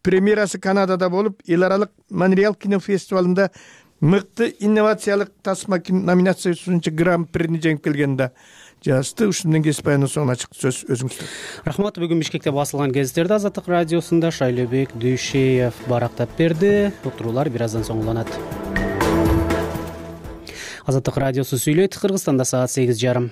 премьерасы Канадада болуп, эл аралык Монреаль кинофестивалында мыкты инновациялык тасма номинациясынча гран-прини жеңип келген да жазды. Ушун менен кесип баяндын соңуна ачык сөз өзүңүздө. Рахмат. Бүгүн Бишкекте басылган гезиттерди Азаттык радиосунда Шайлообек Дүйшеев барактап берди. Уктуруулар бир аздан соң уланат. Азаттык радиосу сүйлөйт. Кыргызстанда саат 8:30.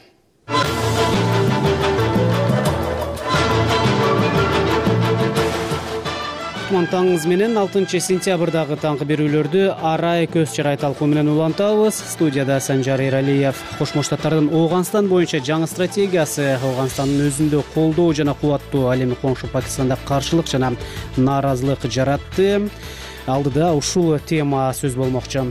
Таңыңыз менен 6 сентябрдагы таңкы берүүлөрдү арай көз чарай талкуу менен улантабыз. Студияда Санжар Эралиев. Кошмо Штаттардын Ооганстан боюнча жаңы стратегиясы Ооганстандын өзүндө колдоо жана кубаттуу, ал эми коңшу Пакистанда каршылык жана нааразылык жаратты. Алдыда ушул тема сөз болмокчу.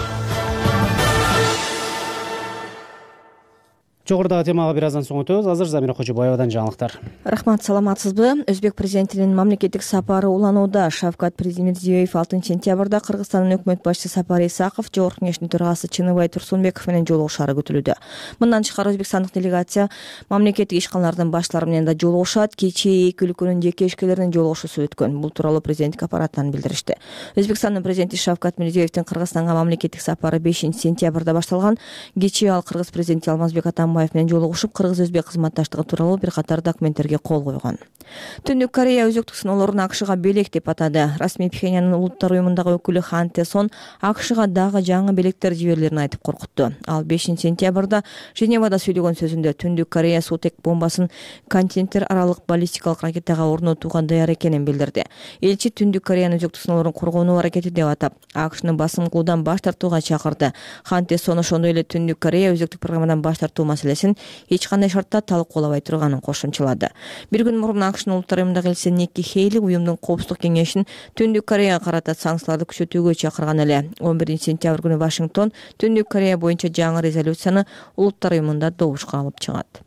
Жогорудагы темага бир аздан соң өтөбүз. Азыр Замира Кожобаевадан жаңылыктар. Рахмат, саламатсызбы? Өзбек президентинин мамлекеттик сапары уланууда. Шавкат Мирзиёев 6 сентябрда Кыргызстандын өкмөт башчысы Сапар Исаков Жогорку Кеңештин төрагасы Чыныбай Турсунбеков менен жолугушаары күтүлүүдө. Мындан тышкары өзбекстандык делегация мамлекеттик ишканалардын баштары менен да жолугушат. Кечээ эки өлкөнүн жеке ишкерлеринин жолугушуусу өткөн. Бул тууралуу президенттик аппараттан билдиришти. Өзбекстандын президенти Шавкат Мирзиёевдин Кыргызстанга мамлекеттик сапары 5 сентябрда башталган. Кечээ ал Кыргыз президенти Алмазбек Атамбаев менен жолугушуп, кыргыз-өзбек кызматташтыгы тууралуу бир катар документтерге кол койгон. Түндүк Корея өзөктүк сыноолорун АКШга белек деп атады. Расмий Пхеньяндын улуттар уюмундагы өкүлү Хан Те-сон АКШга дагы жаңы белектер жиберилерин айтып коркутту. Ал 5 сентябрда Женевада сүйлөгөн сөзүндө Түндүк Корея сутек бомбасын континенттер аралык баллистикалык ракетага орнотууга даяр экенин билдирди. Элчи Түндүк Кореянын өзөктүк сыноолорун коргонуу аракети деп атап, АКШны басым кылуудан баш тартууга чакырды. Хан Те-сон ошондой эле Түндүк Корея өзөктүк программадан баш тартуу маселесин эч кандай шартта талкуулабай турганын кошумчалады. Бир күн мурун АКШнын улуттар уюмундагы элчиси Никки Хейли уюмдун коопсуздук кеңешин Түндүк Кореяга карата санкцияларды күчөтүүгө чакырган эле. 11 сентябрь күнү Вашингтон Түндүк Корея боюнча жаңы резолюцияны улуттар уюмунда добушка алып чыгат.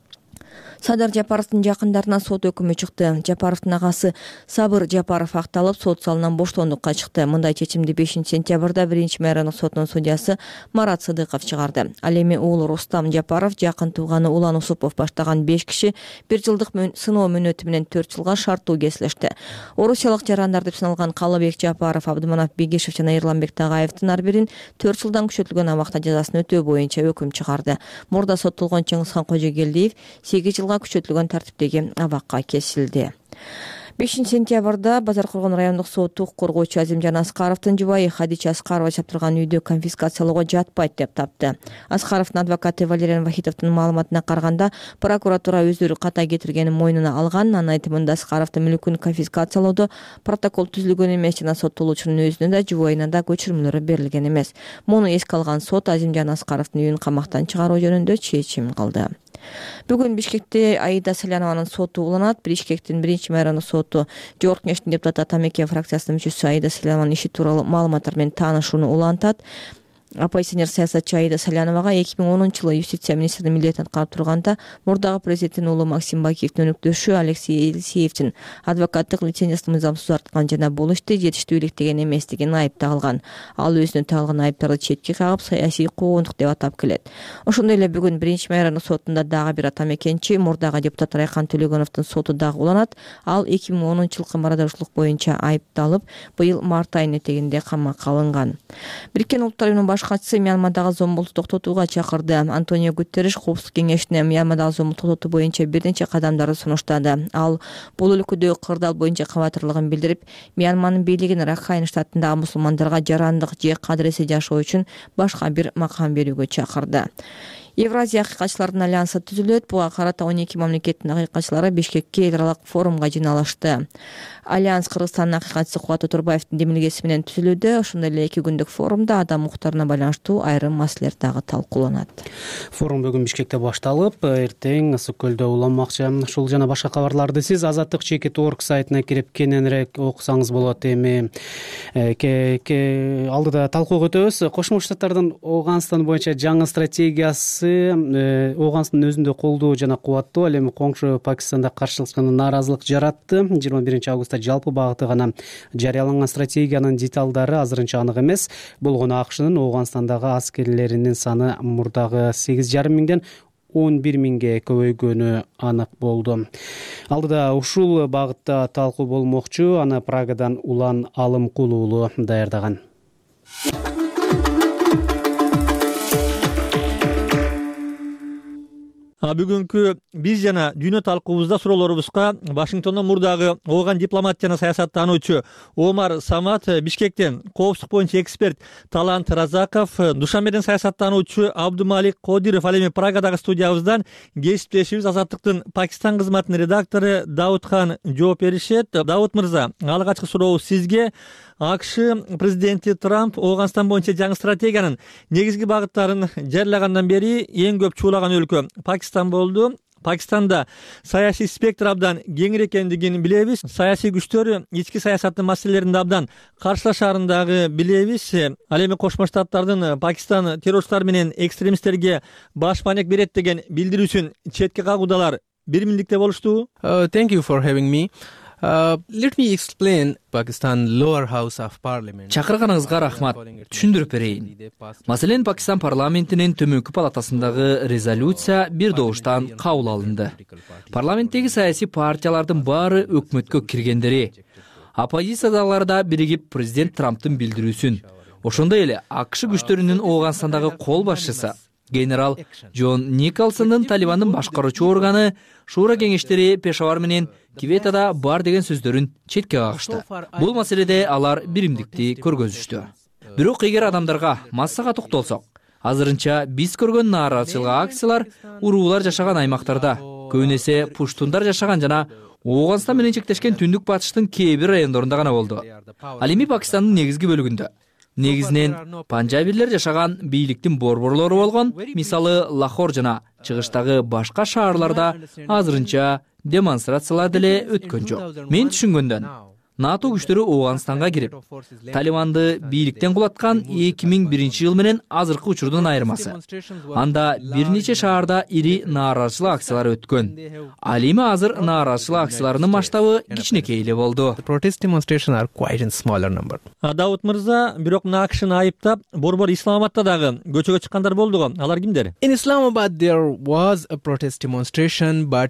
Садыр Жапаровдун жакындарына сот өкүмү чыкты. Жапаровдун агасы Сабыр Жапаров акталып, сот залынан боштондукка чыкты. Мындай чечимди 5 сентябрда 1-майрандык сотунун судьясы Марат Сыдыков чыгарды. Ал эми уулу Рустам Жапаров, жакын тууганы Улан Усупов баштаган 5 киши 1 жылдык сыноо мөөнөтү менен 4 жылга шарттуу кесилишти. Орусиялык жарандар деп саналган Калыбек Жапаров, Абдыманап Бегишев жана Эрланбек Тагаевдин ар бирин 4 жылдан күчөтүлгөн абакта жазасын өтөө боюнча өкүм чыгарды. Мурда соттолгон Чыңгызхан Кожогелдиев 8 жылга күчөтүлгөн тартиптеги абакка кесилди. 5 сентябрда Базаркоргон райондук сотту коргоочу Азимжан Аскаровдун жубайы Хадича Аскарова чаптырган үйдү конфискациялоого жатпайт деп тапты. Аскаровдун адвокаты Валериан Вахитовдун маалыматына караганда, прокуратура өздөрү ката кетиргенин мойнуна алган. Анын айтымында Аскаровдун мүлкүн конфискациялоодо протокол түзүлгөн эмес жана соттолуучунун өзүнө да жубайына да көчүрмөлөрү берилген эмес. Муну эске алган сот Азимжан Аскаровдун үйүн камактан чыгаруу жөнүндө чечим кылды. Бүгүн Бишкекте Аида Салянованын соту уланат. Бишкектин 1-майрандык соту Жогорку Кеңештин депутаты Атамекен фракциясынын мүчөсү Аида Салянованын иши тууралуу маалыматтар менен таанышууну улантат. Оппозиционер саясатчы Аида Саляновага 2010-жылы юстиция министринин милдетин аткарып турганда мурдагы президенттин уулу Максим Бакиевдин өнөктөшү Алексей Елисеевдин адвокаттык лицензиясын мыйзамсыз тарткан жана бул ишти жетиштүү иликтеген эместигин айыпталган. Ал өзүнө тагылган айыптарды четке кагып саясий куугунтук деп атап келет. Ошондой эле бүгүн 1-майрандык сотунда дагы бир атамекенчи мурдагы депутат Райхан Төлөгөновдун соту дагы уланат. Ал 2010-жылкы марадарчылык боюнча айыпталып, быйыл март айынын этегинде камакка алынган. Бириккен Улуттар уюмунун башкачысы Мьянмадагы зомбулукту токтотууга чакырды. Антонио Гутерриш Коопсуздук кеңешине Мьянмадагы зомбулукту токтотуу боюнча бир нече кадамдарды сунуштады. Ал бул өлкөдөгү кырдаал боюнча кабатырлыгын билдирип, Мьянманын бийлигин Ракхайн штатындагы мусулмандарга жарандык же кадыреси жашоо үчүн башка бир макам берүүгө чакырды. Евразия акыйкатчылардын альянсы түзүлөт. Буга карата 12 мамлекеттин акыйкатчылары Бишкекке эл аралык форумга жыйналышты. Альянс Кыргызстандын акыйкатчысы Кубат Турбаевдин демилгеси менен түзүлүүдө. Ошондой эле 2 күндүк форумда адам укуктарына байланыштуу айрым маселелер дагы талкууланат. Форум бүгүн Бишкекте башталып, эртең Ысык көлдө уланмакчы. Ушул жана башка кабарларды сиз Азаттык.org сайтына кирип кененирээк окусаңыз болот. Эми алдыда талкууга өтөбүз. Кошмо Штаттардын Ооганстан боюнча жаңы стратегиясы Ооганстандын өзүндө колдоо жана кубаттуу, ал эми коңшу Пакистанда каршылык жана нааразылык жаратты. 21 августта жалпы багыты гана жарыяланган стратегиянын деталдары азырынча анык эмес. Болгону АКШнын Ооганстандагы аскерлеринин саны мурдагы 8,5 миңден 11 миңге көбөйгөнү анык болду. Алдыда ушул багытта талкуу болмокчу. Аны Прагадан Улан Алымкул уулу даярдаган. Бүгүнкү биз жана дүйнө талкуубузда суроолорубузга Вашингтондон мурдагы ооган дипломат жана саясаттануучу Омар Самат, Бишкектен коопсуздук боюнча эксперт Талант Разаков, Душанбеден саясаттануучу Абдумалик Кодиров, ал эми Прагадагы студиябыздан кесиптешибиз Азаттыктын Пакистан кызматынын редактору Даудхан жооп беришет. Дауд мырза, алгачкы сурообуз сизге. АКШ президенти Трамп Ооганстан боюнча жаңы стратегиянын негизги багыттарын жарыялагандан бери эң көп чуулаган өлкө Пакистан болду. Пакистанда саясий спектр абдан кеңир экендигин билебиз. Саясий күчтөр ички саясаттын маселелеринде абдан каршылашаарын дагы билебиз. Ал эми Кошмо Штаттардын Пакистан террорчулар менен экстремисттерге баш маанек берет деген билдирүүсүн четке кагуудалар бир миңдикте болушту. Thank you for having me. Let me explain Pakistan lower house of parliament. Чакырганыңызга рахмат. Түшүндүрүп берейин. Маселен, Пакистан парламентинин төмөнкү палатасындагы резолюция бир добуштан кабыл алынды. Парламенттеги саясий партиялардын баары өкмөткө киргендери. Оппозициядагылар да биригип президент Трамптын билдирүүсүн, ошондой эле АКШ күчтөрүнүн Ооганстандагы кол башчысы генерал Джон Николсондун Талибандын башкаруучу органы Шуура кеңештери Пешавар менен Кветада бар деген сөздөрүн четке кагышты. Бул маселеде алар биримдикти көргөзүштү. Бирок эгер адамдарга массага токтолсок, азырынча биз көргөн нааразычылык акциялар уруулар жашаган аймактарда, көбүн эсе пуштундар жашаган жана Ооганстан менен чектешкен түндүк батыштын кээ бир райондорунда гана болду. Ал эми Пакистандын негизги бөлүгүндө негизинен панжабирлер жашаган бийликтин борборлору болгон, мисалы Лахор жана чыгыштагы башка шаарларда азырынча демонстрациялар деле өткөн жок. Мен түшүнгөндөн НАТО күчтөрү Ооганстанга кирип, Талибанды бийликтен кулаткан 2001 жыл менен азыркы учурдун айырмасы. Анда бир нече шаарда ири нааразычылык акциялары өткөн. Ал эми азыр нааразычылык акцияларынын масштабы кичинекей эле болду. Protest demonstrations are quite in smaller number. Дауд мырза, бирок АКШны айыптап, борбор Исламабадта дагы көчөгө чыккандар болду го. Алар кимдер? In Islamabad there was a protest demonstration, but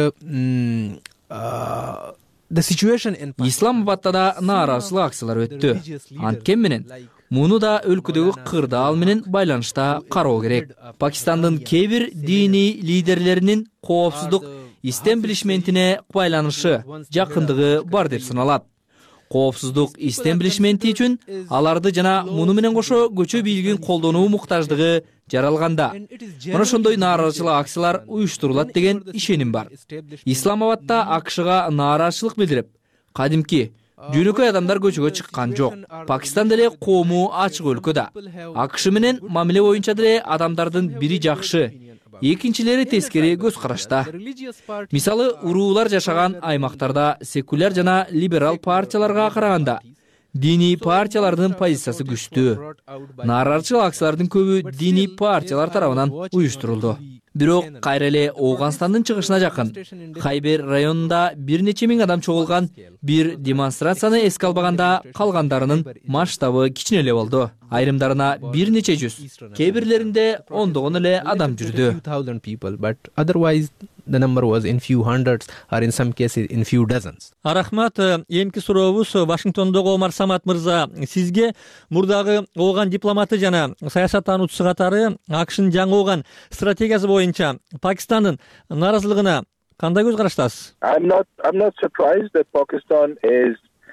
Исламабадта да нааразычылык акциялары өттү. Анткени менен муну да өлкөдөгү кырдаал менен байланышта кароо керек. Пакистандын кээ бир диний лидерлеринин коопсуздук истемблишментине байланышы, жакындыгы бар деп саналат. Коопсуздук истемблишменти үчүн аларды жана муну менен кошо көчө бийлигин колдонуу муктаждыгы жаралганда, мына ошондой нааразычылык акциялар уюштурулат деген ишеним бар. Исламабадта АКШга нааразычылык билдирип, кадимки жөнөкөй адамдар көчөгө чыккан жок. Пакистан деле коому ачык өлкө да. АКШ менен мамиле боюнча деле адамдардын бири жакшы, экинчилери тескери көз карашта. Мисалы, уруулар жашаган аймактарда секуляр жана либерал партияларга караганда диний партиялардын позициясы күчтүү. Нааразычылык акциялардын көбү диний партиялар тарабынан уюштурулду. Бирок кайра эле Ооганстандын чыгышына жакын Хайбер районунда бир нече миң адам чогулган бир демонстрацияны эске албаганда калгандарынын масштабы кичине эле болду. Айрымдарына бир нече жүз, кээ бирлеринде ондогон эле адам жүрдү. But otherwise the number was in few hundreds or in some cases in few dozens. Рахмат. Эмки сурообуз Вашингтондогу Омар Самат мырза, сизге мурдагы ооган дипломаты жана саясаттануучусу катары АКШнын жаңы ооган стратегиясы боюнча Пакистандын нааразылыгына кандай көз караштасыз? I'm not surprised that Pakistan is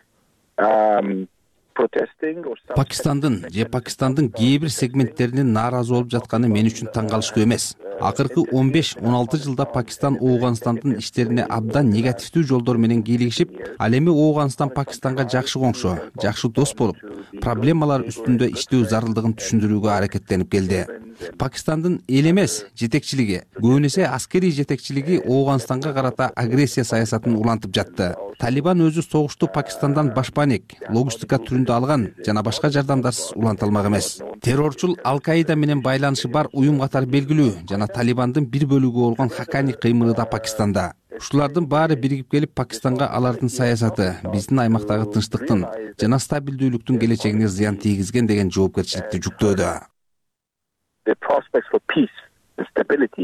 Пакистандын же Пакистандын кээ бир сегменттеринин нааразы болуп жатканы мен үчүн таң калыштуу эмес. Акыркы 15-16 жылда Пакистан Ооганстандын иштерине абдан негативдүү жолдор менен кийлигишип, ал эми Ооганстан Пакистанга жакшы коңшу, жакшы дос болуп, проблемалар үстүндө иштөө зарылдыгын түшүндүрүүгө аракеттенип келди. Пакистандын эл эмес жетекчилиги, көбүн эсе аскерий жетекчилиги Ооганстанга карата агрессия саясатын улантып жатты. Талибан өзү согушту Пакистандан башпаанек, логистика түрүндө алган жана башка жардамдарсыз уланта алмак эмес. Террорчул Ал-Каида менен байланышы бар уюм катары белгилүү жана Талибандын бир бөлүгү болгон Хакани кыймылы да Пакистанда. Ушулардын баары биригип келип Пакистанга алардын саясаты биздин аймактагы тынчтыктын жана стабилдүүлүктүн келечегине зыян тийгизген деген жоопкерчиликти жүктөөдө. The prospects for peace and stability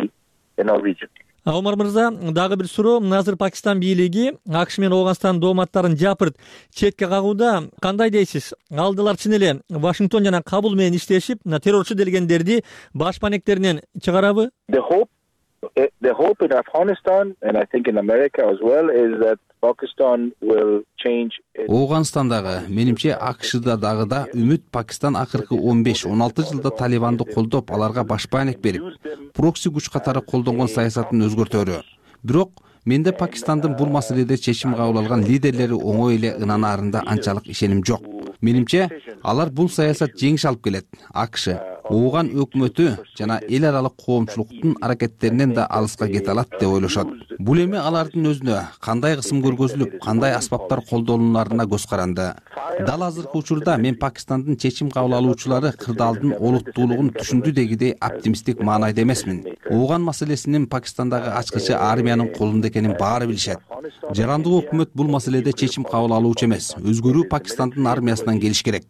in our region. Омар мырза, дагы бир суроо. Азыр Пакистан бийлиги АКШ менен Ооганстандын дооматтарын жапырт четке кагууда. Кандай дейсиз? Алдылар чын эле Вашингтон жана Кабул менен иштешип, террорчу делгендерди баш панектеринен чыгарабы? The hope in Afghanistan, and I think in America as well, is that Pakistan will change. Ооганстандагы, менимче АКШда дагы да үмүт Пакистан акыркы 15-16 жылда Талибанды колдоп, аларга башпаанек берип, прокси күч катары колдонгон саясатын өзгөртөрү. Бирок менде Пакистандын бул маселеде чечим кабыл алган лидерлери оңой эле ынанаарында анчалык ишеним жок. Менимче, алар бул саясат жеңиш алып келет. АКШ Ооган өкмөтү жана эл аралык коомчулуктун аракеттеринен да алыска кете алат деп ойлошот. Бул эми алардын өзүнө кандай кысым көргөзүлүп, кандай аспаптар колдонуларына көз каранды. Дал азыркы учурда мен Пакистандын чечим кабыл алуучулары кырдаалдын олуттуулугун түшүндү дегидей оптимисттик маанайда эмесмин. Ооган маселесинин Пакистандагы ачкычы армиянын колунда экенин баары билишет. Жарандык өкмөт бул маселеде чечим кабыл алуучу эмес. Өзгөрүү Пакистандын армиясынан келиш керек.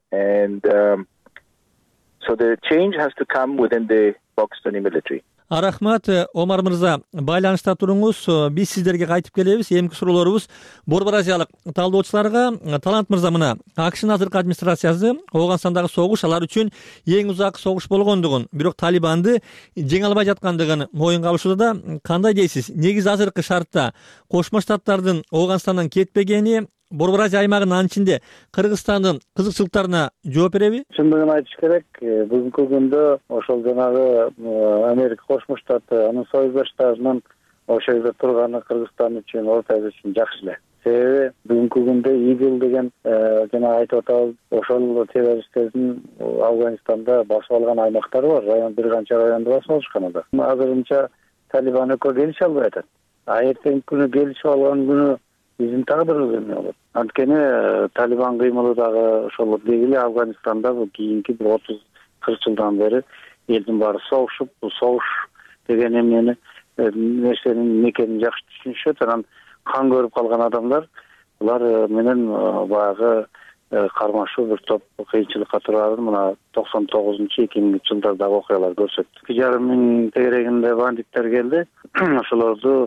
So the change has to come within the Pakistani military. Рахмат, Омар мырза, байланышта туруңуз. Биз сиздерге кайтып келебиз. Эмки суроолорубуз Борбор Азиялык талдоочуларга. Талант мырза, мына АКШнын азыркы администрациясы Ооганстандагы согуш алар үчүн эң узак согуш болгондугун, бирок Талибанды жеңе албай жаткандыгын моюнга алышууда. Кандай дейсиз? Негизи азыркы шартта Кошмо Штаттардын Ооганстандан кетпегени Борбор Азия аймагынын анын ичинде Кыргызстандын кызыкчылыктарына жооп береби? Чындыгын айтыш керек, бүгүнкү күндө ошол жанагы Америка Кошмо Штаты, анын союздаштарынын ошол жерде турганы Кыргызстан үчүн, Орто Азия үчүн жакшы эле. Себеби бүгүнкү күндө ИГИЛ деген жана айтып атабыз, ошол террористтердин Афганистанда басып алган аймактары бар. Бир канча районду басып алышкан да. Азырынча Талибан экөө келише албай атат. Эртеңки күнү келишип алган күнү биздин тагдырыбыз эмне болот? Анткени Талибан кыймылы дагы ошол дегеле Афганистанда кийинки 30-40 жылдан бери элдин баары согушуп, бул согуш деген эмнени нерсенин экенин жакшы түшүнүшөт. Анан кан көрүп калган адамдар булар менен баягы кармашуу бир топ кыйынчылыкка турарын мына 99-2000 жылдардагы окуялар көрсөттү. 2,5 миң тегерегинде бандиттер келди. Ошолорду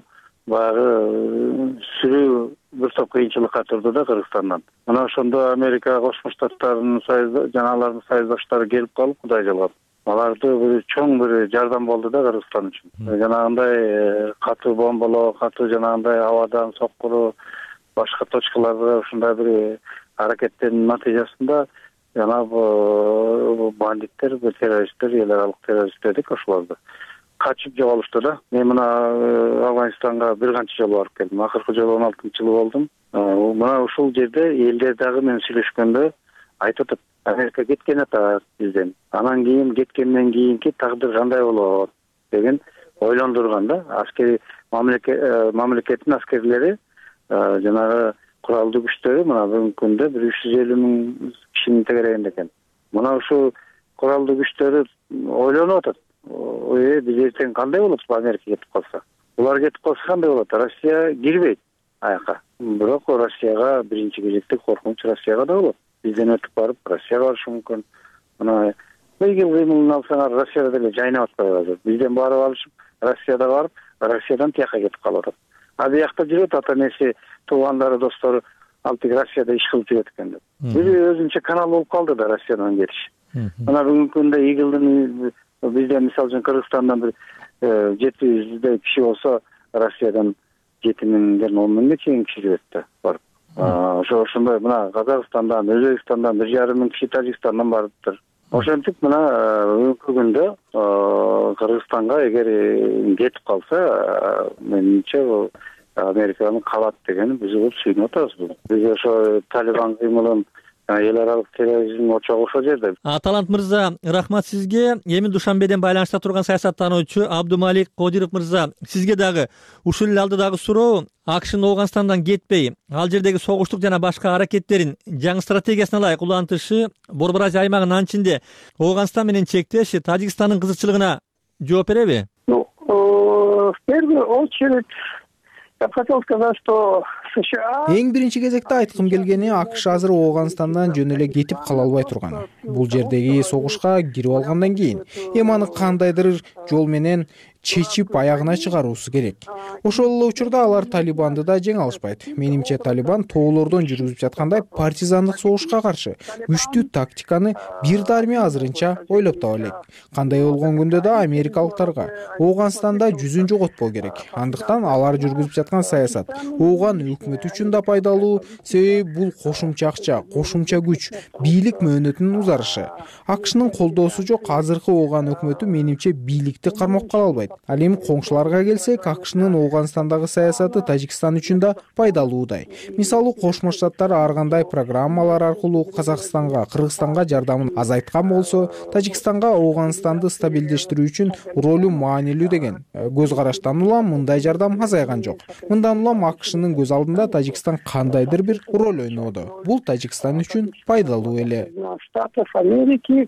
баягы сүрүү бир топ кыйынчылыкка турду да Кыргызстандан. Мына ошондо Америка Кошмо Штаттарынын жана алардын союздаштары келип калып, Кудай жалгап, аларды бир чоң бир жардам болду да Кыргызстан үчүн. Жанагындай катуу бомбалоо, катуу жанагындай абадан соккуруу, башка точкаларда ушундай бир аракеттердин натыйжасында жанагы бандиттер, террористтер, эл аралык террористтер дедик, ошолорду качып жоголушту да. Мен мына Афганистанга бир канча жолу барып келдим. Акыркы жолу 16-жылы болдум. Мына ушул жерде элдер дагы менен сүйлөшкөндө айтып атат, Америка кеткен атат бизден. Анан кийин кеткенден кийинки тагдыр кандай болот деген ойлондурган да. Аскери мамлекеттин аскерлери жанагы куралдуу күчтөрү мына бүгүнкү күндө 350 миң кишинин тегерегинде экен. Мына ушул куралдуу күчтөрү ойлонуп атат. Биз эртең кандай болот Америка кетип калса? Булар кетип калса кандай болот? Россия кирбейт аяка. Бирок Россияга биринчи кезекте коркунуч Россияга да болот. Бизден өтүп барып Россияга барышы мүмкүн. Мына ИГИЛ кыймылын алсаңар Россияда деле жайнап атпайбы азыр? Бизден барып алышып, Россияда барып, Россиядан тияка кетип калып атат. А биякта жүрөт ата энеси, туугандары, достору ал тиг Россияда иш кылып жүрөт экен деп. Бир өзүнчө канал болуп калды да Россиядан кетиш. Мына бүгүнкү күндө ИГИЛдин бизде мисалы үчүн Кыргызстандан бир 700 киши болсо, Россиядан 7 миңден 10 миңге чейин киши жүрөт да барып. Ошондой мына Казакстандан, Өзбекстандан 1,5 миң киши Тажикстандан барыптыр. Ошентип мына бүгүнкү күндө Кыргызстанга эгер кетип калса, менимче Американын калат деген биз көп сүйүнүп атабыз. Биз ошо Талибан кыймылын эл аралык терроризм очогу ошол жерде. Талант мырза, рахмат сизге. Эми Душанбеден байланышта турган саясаттануучу Абдумалик Кодиров мырза, сизге дагы ушул эле алдыдагы суроо. АКШнын Ооганстандан кетпей, ал жердеги согуштук жана башка аракеттерин жаңы стратегиясына ылайык улантышы Борбор Азия аймагынын анын ичинде Ооганстан менен чектеш Тажикстандын кызыкчылыгына жооп береби? В первую очередь я хотел сказать, что США... Эң биринчи кезекте айткым келгени, АКШ азыр Ооганстандан жөн эле кетип кала албай турганы. Бул жердеги согушка кирип алгандан кийин эми аны кандайдыр жол менен чечип аягына чыгаруусу керек. Ошол эле учурда алар Талибанды да жеңе алышпайт. Менимче Талибан тоолордон жүргүзүп жаткандай партизандык согушка каршы күчтүү тактиканы бир да армия азырынча ойлоп таба элек. Кандай болгон күндө да америкалыктарга Ооганстанда жүзүн жоготпоо керек. Андыктан алар жүргүзүп жаткан саясат Ооган өкмөтү үчүн да пайдалуу, себеби бул кошумча акча, кошумча күч, бийлик мөөнөтүнүн узарышы. АКШнын колдоосу жок азыркы Ооган өкмөтү менимче бийликти кармап кала албайт. Ал эми коңшуларга келсек, АКШнын Ооганстандагы саясаты Тажикстан үчүн да пайдалуудай. Мисалы Кошмо Штаттар ар кандай программалар аркылуу Казакстанга, Кыргызстанга жардамын азайткан болсо, Тажикстанга Ооганстанды стабилдештирүү үчүн ролу маанилүү деген көз караштан улам мындай жардам азайган жок. Мындан улам АКШнын көз алдында Тажикстан кандайдыр бир роль ойноодо. Бул Тажикстан үчүн пайдалуу эле. Штатов Америки,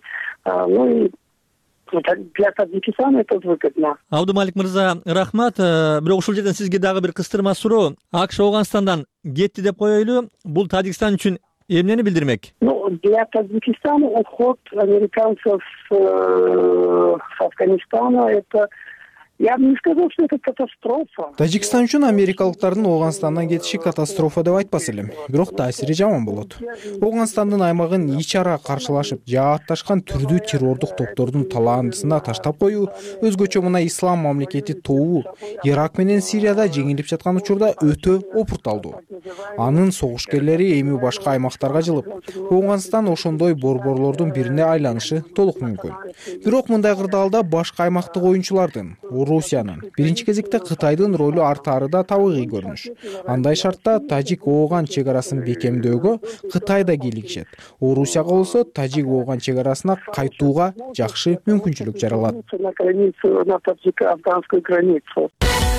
для Таджикистана это выгодно. Абдумалик мырза, рахмат. Бирок ушул жерден сизге дагы бир кыстырма суроо. АКШ Ооганстандан кетти деп коелу. Бул Тажикстан үчүн эмнени билдирмек? Для Таджикистана уход американцев с Афганистана это, я бы не сказал, что это катастрофа. Тажикстан үчүн америкалыктардын Ооганстандан кетиши катастрофа деп айтпас элем, бирок таасири жаман болот. Ооганстандын аймагын ич ара каршылашып, жаатташкан түрдүү террордук топтордун талаандысына таштап коюу, өзгөчө мына ислам мамлекети тобу Ирак менен Сирияда жеңилип жаткан учурда өтө опурталдуу. Анын согушкерлери эми башка аймактарга жылып, Ооганстан ошондой борборлордун бирине айланышы толук мүмкүн. Бирок мындай кырдаалда башка аймактык оюнчулардын, Орусиянын, биринчи кезекте Кытайдын ролу артаары да табигый көрүнүш. Андай шартта Тажик-Ооган чегарасын бекемдөөгө Кытай да кийлигишет. Орусияга болсо Тажик-Ооган чегарасына кайтууга жакшы мүмкүнчүлүк жаралат. На границу, на таджико-афганскую границу.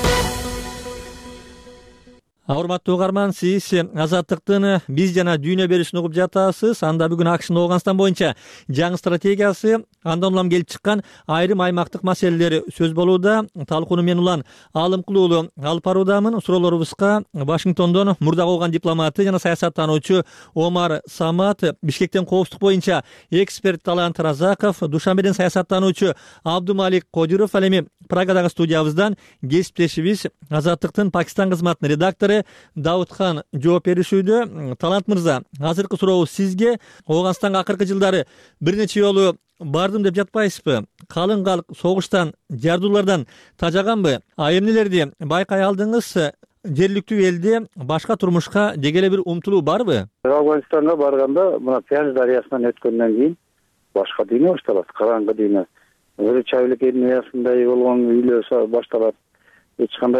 Урматтуу угарман, сиз Азаттыктын биз жана дүйнө берүүсүн угуп жатасыз. Анда бүгүн АКШнын Ооганстан боюнча жаңы стратегиясы, андан улам келип чыккан айрым аймактык маселелери сөз болууда. Талкууну мен улан Алым Кулуулу алып баруудамын. Суроолорубузга Вашингтондон мурдагы Ооган дипломаты жана саясаттануучу Омар Самат, Бишкектен коопсуздук боюнча эксперт Талант Разаков, Душанбеден саясаттануучу Абдумалик Кодиров, ал эми Прагадагы студиябыздан кесиптешибиз Азаттыктын Пакистан кызматынын редактору Даудхан жооп беришүүдө. Талант мырза, азыркы сурообуз сизге. Ооганстанга акыркы жылдары бир нече жолу бардым деп жатпайсызбы? Калың калк согуштан, жардуулардан тажаганбы? Эмнелерди байкай алдыңыз? Жергиликтүү элде башка турмушка деги эле бир умтулуу барбы? Афганистанга барганда мына Пяж дарыясынан өткөндөн кийин башка дүйнө башталат, караңгы дүйнө. Бир чабылык эниясындай болгон үйлөр башталат. Эч кандай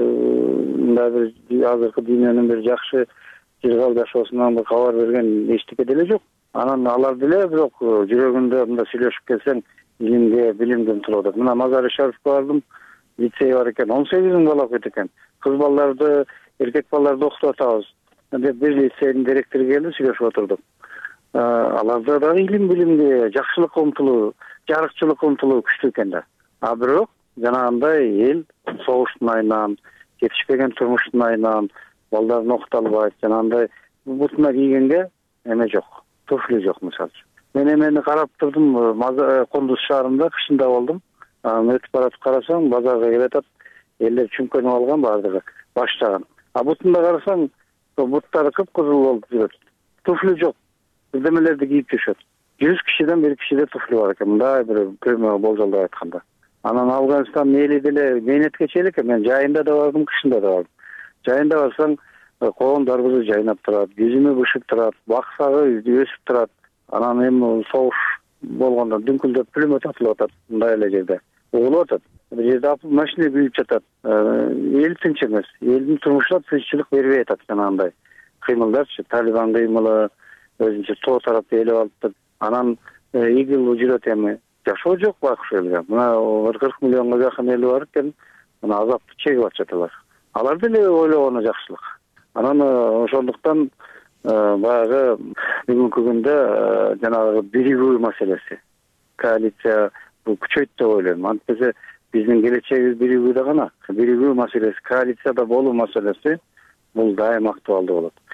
бир азыркы дүйнөнүн бир жакшы жыргал жашоосунан бир кабар берген эчтеке деле жок. Анан алар деле бирок жүрөгүндө мындай сүйлөшүп келсең илимге, билимге умтулуп атат. Мына Мазари Шарифке бардым, лицей бар экен, 18 миң бала окуйт экен. Кыз балдарды, эркек балдарды окутуп атабыз деп бир лицейдин директору келди, сүйлөшүп отурдук. Аларда дагы билимге, жакшылыкка умтулуу, жарыкчылыкка умтулуу күчтүү экен да. Бирок жанагындай эл согуштун айынан, жетишпеген турмуштун айынан, балдарын окута албайт, жанагындай бутуна кийгенге эме жок, туфли жок мисалы. Мен эмени карап турдум, Кондуз шаарында кышында болдум. Өтүп баратып карасаң, базарга келатат, элдер чүңкөнүп алган баардыгы, баштаган. Бутунда карасаң, буттары кыпкызыл болуп жүрөт. Туфли жок, бирдемелерди кийип жүрүшөт. 100 кишиден 1 кишиде туфли бар экен, мындай бир көймө болжолдоп айтканда. Анан Афганистан эли деле мээнетке чейин экен. Мен жайында да бардым, кышында да бардым. Жайында барсаң, коон дарбызы жайнап турат, жүзүмө бышып турат, баксагы өсүп турат. Анан эми согуш болгондо дүңкүлдөп пулемет атылып атат, мындай эле жерде. Угулуп атат. Бир жерде машина күйүп жатат. Эл тынч эмес. Элдин турмушуна тынччылык бербей атат жанагындай кыймылдарчы. Талибан кыймылы өзүнчө тоо тарапты ээлеп алыптыр. Анан ИГИЛ жүрөт эми. Жашоо жок байкуш элге. Мына 40 миллионго жакын эли бар экен. Мына азапты чегип атышат. Алар деле ойлогону жакшылык. Анан ошондуктан баягы бүгүнкү күндө жанагы биригүү маселеси, коалиция бул күчөйт деп ойлойм. Антпесе биздин келечегибиз биригүүдө гана. Биригүү маселеси, коалицияда болуу маселеси бул дайым актуалдуу болот.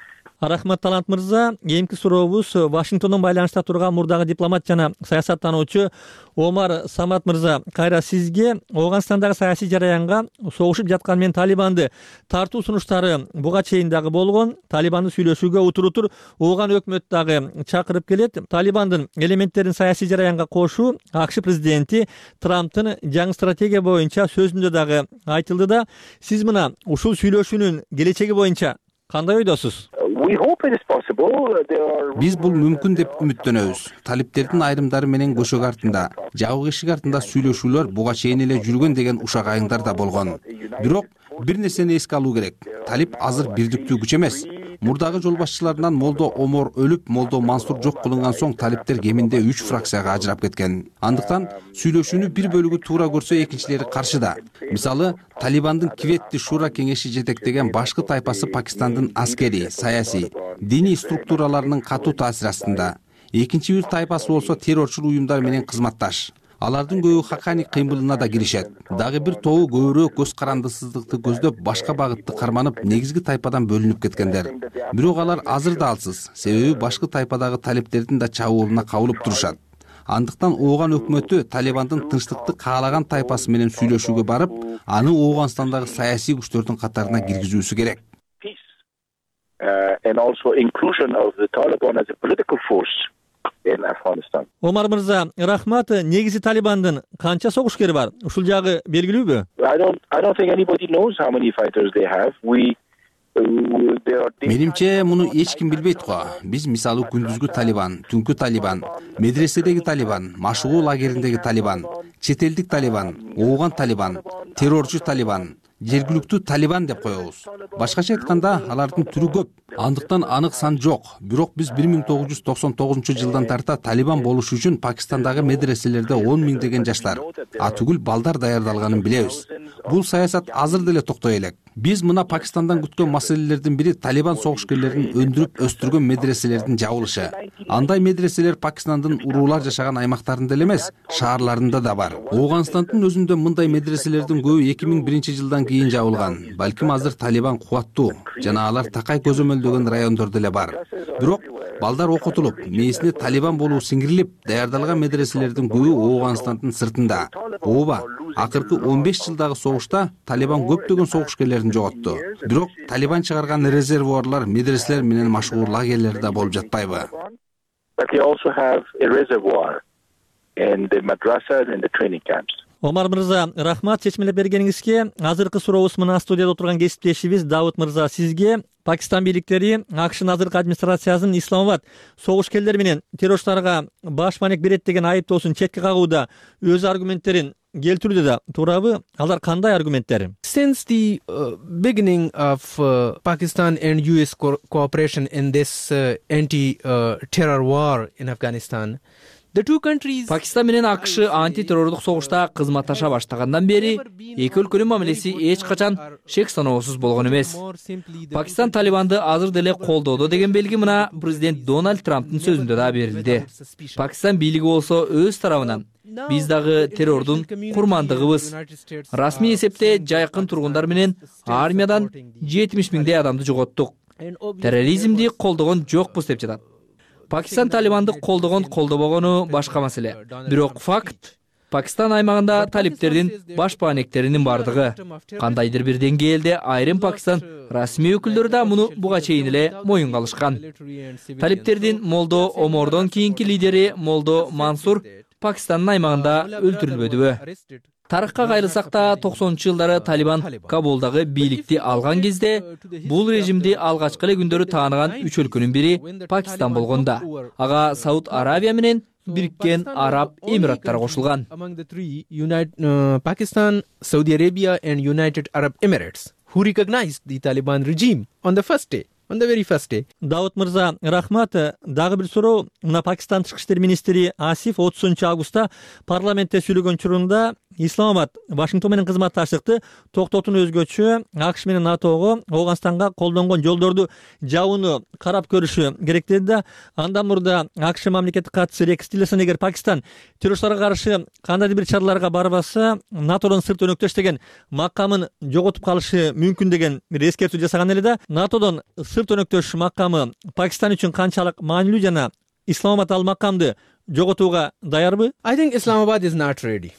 рахмат, Талант мырза. Эмки сурообуз Вашингтондон байланышта турган мурдагы дипломат жана саясаттануучу Омар Самат мырза, кайра сизге Ооганстандагы саясий жараянга согушуп жаткан менен Талибанды тартуу сунуштары буга чейин дагы болгон. Талибанды сүйлөшүүгө утур Ооган өкмөт дагы чакырып келет. Талибандын элементтерин саясий жараянга кошуу АКШ президенти Трамптын жаңы стратегия боюнча сөзүндө дагы айтылды да. Сиз мына ушул сүйлөшүүнүн келечеги боюнча кандай ойдосуз? Биз бул мүмкүн деп үмүттөнөбүз. Талиптердин айрымдары менен көшөгө артында, жабык эшик артында сүйлөшүүлөр буга чейин эле жүргөн деген ушак айыңдар да болгон. Бирок бир нерсени эске алуу керек. Талип азыр бирдиктүү күч эмес. Мурдагы жол башчыларынан Молдо Омор өлүп, Молдо Мансур жок кылынган соң талиптер кеминде 3 фракцияга ажырап кеткен. Андыктан сүйлөшүүнү бир бөлүгү туура көрсө, экинчилери каршыда. Мисалы, Талибандын Кветти Шура кеңеши жетектеген башкы тайпасы Пакистандын аскери, саясий, диний структураларынын катуу таасир астында. Экинчи бир тайпасы болсо террорчул уюмдар менен кызматташ. Алардын көбү хакани кыймылына да киришет. Дагы бир тобу көбүрөөк көз карандысыздыкты көздөп, башка багытты карманып, негизги тайпадан бөлүнүп кеткендер. Бирок алар азыр да алсыз, себеби башкы тайпадагы талиптердин да чабуулуна кабылып турушат. Андыктан Ооган өкмөтү Талибандын тынчтыкты каалаган тайпасы менен сүйлөшүүгө барып, аны Ооганстандагы саясий күчтөрдүн катарына киргизүүсү керек. And also inclusion of the Taliban as a political force in Afghanistan. Омар мырза, рахмат. Негизи Талибандын канча согушкери бар? Ушул жагы белгилүүбү? I don't think anybody knows how many fighters they have. Менимче муну эч ким билбейт го. Биз мисалы күндүзгү Талибан, түнкү Талибан, медреседеги Талибан, машыгуу лагериндеги Талибан, чет элдик Талибан, Ооган Талибан, террорчу Талибан, жергиликтүү Талибан деп коебуз. Башкача айтканда, алардын түрү көп. Андыктан анык сан жок. Бирок биз 1999-жылдан тарта Талибан болуш үчүн Пакистандагы медреселерде 10 миңдеген жаштар, түгүл балдар даярдалганын билебиз. Бул саясат азыр деле токтой элек. Биз мына Пакистандан күткөн маселелердин бири Талибан согушкерлерин өндүрүп өстүргөн медреселердин жабылышы. Андай медреселер Пакистандын уруулар жашаган аймактарында эле эмес, шаарларында да бар. Ооганстандын өзүндө мындай медреселердин көбү 2001-жылдан кийин жабылган. Балким азыр Талибан кубаттуу жана алар такай көзөмөлдөгөн райондордо эле бар. Бирок балдар окутулуп, мээсине Талибан болуу сиңирилип, даярдалган медреселердин көбү Ооганстандын сыртында. Ооба, акыркы 15 жылдагы согушта Талибан көптөгөн согушкерлерин жоготту. Бирок Талибан чыгарган резервуарлар, медреселер менен машгуур лагерлерде болуп жатпайбы? But they also have a reservoir in the madrasas and the training camps. Омар мырза, рахмат чечмелеп бергениңизге. Азыркы сурообуз мына студияда отурган кесиптешибиз Давыт мырза, сизге Пакистан бийликтери АКШнын азыркы администрациясынын Исламабад согушкерлер менен террорчуларга баш маанек берет деген айыптоосун четке кагууда өз аргументтерин келтирүүдө да туурабы? Алар кандай аргументтер? Since the beginning of Pakistan and US cooperation in this anti-terror war in Afghanistan, Пакистан менен АКШ антитеррордук согушта кызматташа баштагандан бери эки өлкөнүн мамилеси эч качан шек саноосуз болгон эмес. Пакистан Талибанды азыр деле колдоодо деген белги мына президент Дональд Трамптын сөзүндө да берилди. Пакистан бийлиги болсо өз тарабынан биз дагы террордун курмандыгыбыз. Расмий эсепте жайкын тургундар менен армиядан 70 миңдей адамды жоготтук. Терроризмди колдогон жокпуз деп жатат. Пакистан Талибанды колдобогону башка маселе. Бирок факт, Пакистан аймагында талиптердин баш баанектеринин бардыгы. Кандайдыр бир деңгээлде айрым Пакистан расмий өкүлдөрү да муну буга чейин эле моюнга алышкан. Талиптердин Молдо Омордон кийинки лидери Молдо Мансур Пакистандын аймагында өлтүрүлбөдүбү? Тарыхка кайрылсак да 90-жылдары Талибан Кабулдагы бийликти алган кезде бул режимди алгачкы эле күндөрү тааныган 3 өлкөнүн бири Пакистан болгонда. Ага Сауд Арабия менен Бириккен Араб Эмираттары кошулган. Pakistan, Saudi Arabia and United Arab Emirates, who recognized the Taliban regime on the first day. On the very first day. Давыт мырза, рахмат. Дагы бир суроо. Мына Пакистан тышкы иштер министри Асиф 30-августта парламентте сүйлөгөн учурунда Исламабад Вашингтон менен кызматташтыкты токтотууну өзгөчө АКШ менен НАТОго Ооганстанга колдонгон жолдорду жабууну карап көрүшү керек деди да. Андан мурда АКШ мамлекеттик катчысы Рекс Тиллерсон эгер Пакистан террорчуларга каршы кандайдыр бир чараларга барбаса, НАТОдон сырт өнөктөш деген макамын жоготуп калышы мүмкүн деген бир эскертүү жасаган эле да. НАТОдон сырт сырт өнөктөш макамы Пакистан үчүн канчалык маанилүү жана Исламабад ал макамды жоготууга даярбы? I think Islamabad is not ready.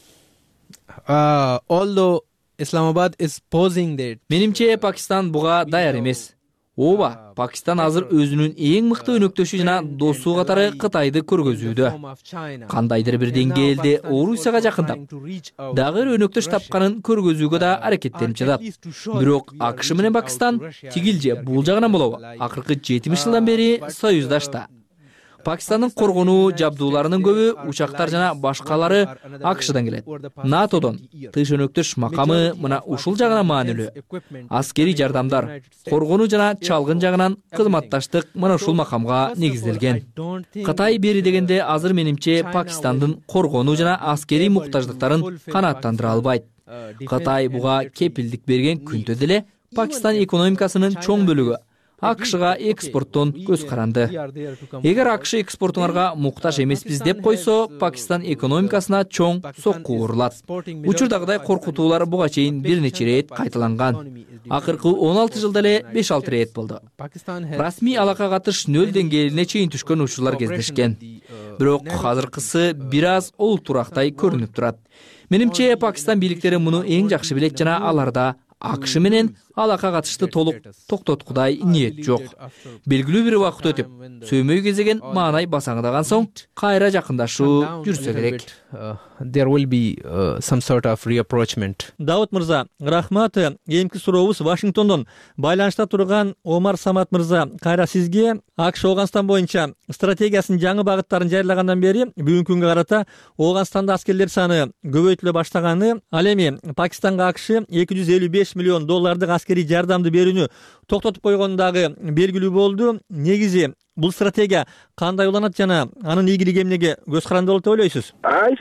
Although Islamabad is posing that. Менимче Пакистан буга даяр эмес. Ооба, Пакистан азыр өзүнүн эң мыкты өнөктөшү жана досу катары Кытайды көргөзүүдө. Кандайдыр бир деңгээлде Орусияга жакындап, дагы өнөктөш тапканын көргөзүүгө да аракеттенип жатат. Бирок АКШ менен Пакистан тигил же бул жагынан болобу? Акыркы 70 жылдан бери союздашта. Пакистандын коргонуу жабдууларынын көбү учактар жана башкалары АКШдан келет. НАТОдон тыш өнөктөш макамы мына ушул жагынан маанилүү. Аскери жардамдар, коргонуу жана чалгын жагынан кызматташтык мына ушул макамга негизделген. Кытай бери дегенде азыр менимче Пакистандын коргонуу жана аскери муктаждыктарын канааттандыра албайт. Кытай буга кепилдик берген күндө деле Пакистан экономикасынын чоң бөлүгү АКШга экспорттон көз каранды. Эгер АКШ экспортуңарга муктаж эмеспиз деп койсо, Пакистан экономикасына чоң сокку урулат. Учурдагыдай коркутуулар буга чейин бир нече рет кайталанган. Акыркы 16 жылда эле 5-6 рет болду. Расмий алака катыш нөл деңгээлине чейин түшкөн учурлар кездешкен. Бирок азыркысы бир аз олуттурактай көрүнүп турат. Менимче Пакистан бийликтери муну эң жакшы билет жана аларда АКШ менен алака катышты толук токтоткудай ниет жок. Белгилүү бир убакыт өтүп, сөймөй кезеген маанай басаңдаган соң кайра жакындашуу жүрсө керек. There will be some sort of reapproachment. Дауд мырза, рахмат. Эмки сурообуз Вашингтондон байланышта турган Омар Самат мырза, кайра сизге. АКШ Ооганстан боюнча стратегиясынын жаңы багыттарын жарыялагандан бери бүгүнкү күнгө карата Ооганстанда аскерлер саны көбөйтүлө баштаганы, ал эми Пакистанга АКШ $255 миллион аскери жардамды берүүнү токтотуп койгону дагы белгилүү болду. Негизи бул стратегия кандай уланат жана анын ийгилиги эмнеге көз каранды болот деп ойлойсуз?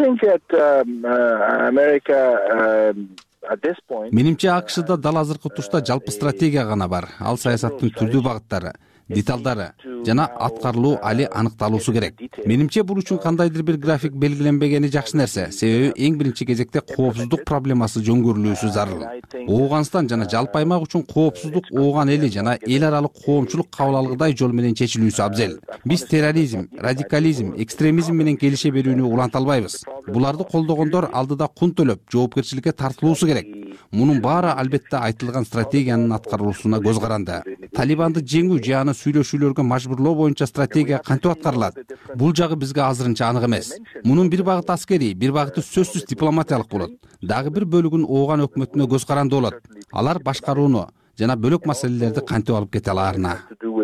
Менимче АКШда дал азыркы утушта жалпы стратегия гана бар. Ал саясаттын түрдүү багыттары, деталдары жана аткарылуу али аныкталуусу керек. Менимче бул үчүн кандайдыр бир график белгиленбегени жакшы нерсе. Себеби эң биринчи кезекте коопсуздук проблемасы жөнгөрүлүүсү зарыл. Ооганстан жана жалпы аймак үчүн коопсуздук ооган эли жана эл аралык коомчулук кабыл алгыдай жол менен чечилүүсү абзел. Биз терроризм, радикализм, экстремизм менен келише берүүнү уланта албайбыз. Буларды колдогондор алдыда кун төлөп, жоопкерчиликке тартылуусу керек. Мунун баары албетте айтылган стратегиянын аткарылуусуна көз каранды. Талибанды жеңүү же аны сүйлөшүүлөргө мажбурлоо боюнча стратегия кантип аткарылат? Бул жагы бизге азырынча анык эмес. Мунун бир багыты аскерий, бир багыты сөзсүз дипломатиялык болот. Дагы бир бөлүгүн ооган өкмөтүнө көз каранды болот. Алар башкарууну жана бөлөк маселелерди кантип алып кете аларына.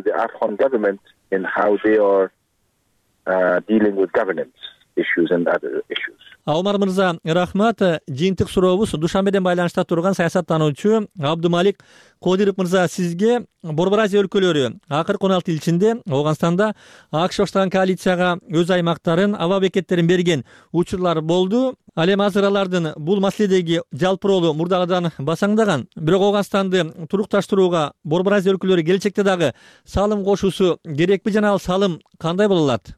Омар мырза, рахмат. Жыйынтык сурообуз Душанбеден байланышта турган саясаттануучу Абдумалик Кодиров мырза, сизге Борбор Азия өлкөлөрү акыркы 16 эл ичинде Ооганстанда АКШ баштаган коалицияга өз аймактарын, аба бекеттерин берген учурлар болду. Ал эми азыр алардын бул маселедеги жалпы ролу мурдагыдан басаңдаган. Бирок Ооганстанды турукташтырууга Борбор Азия өлкөлөрү келечекте дагы салым кошуусу керекпи жана ал салым кандай боло алат?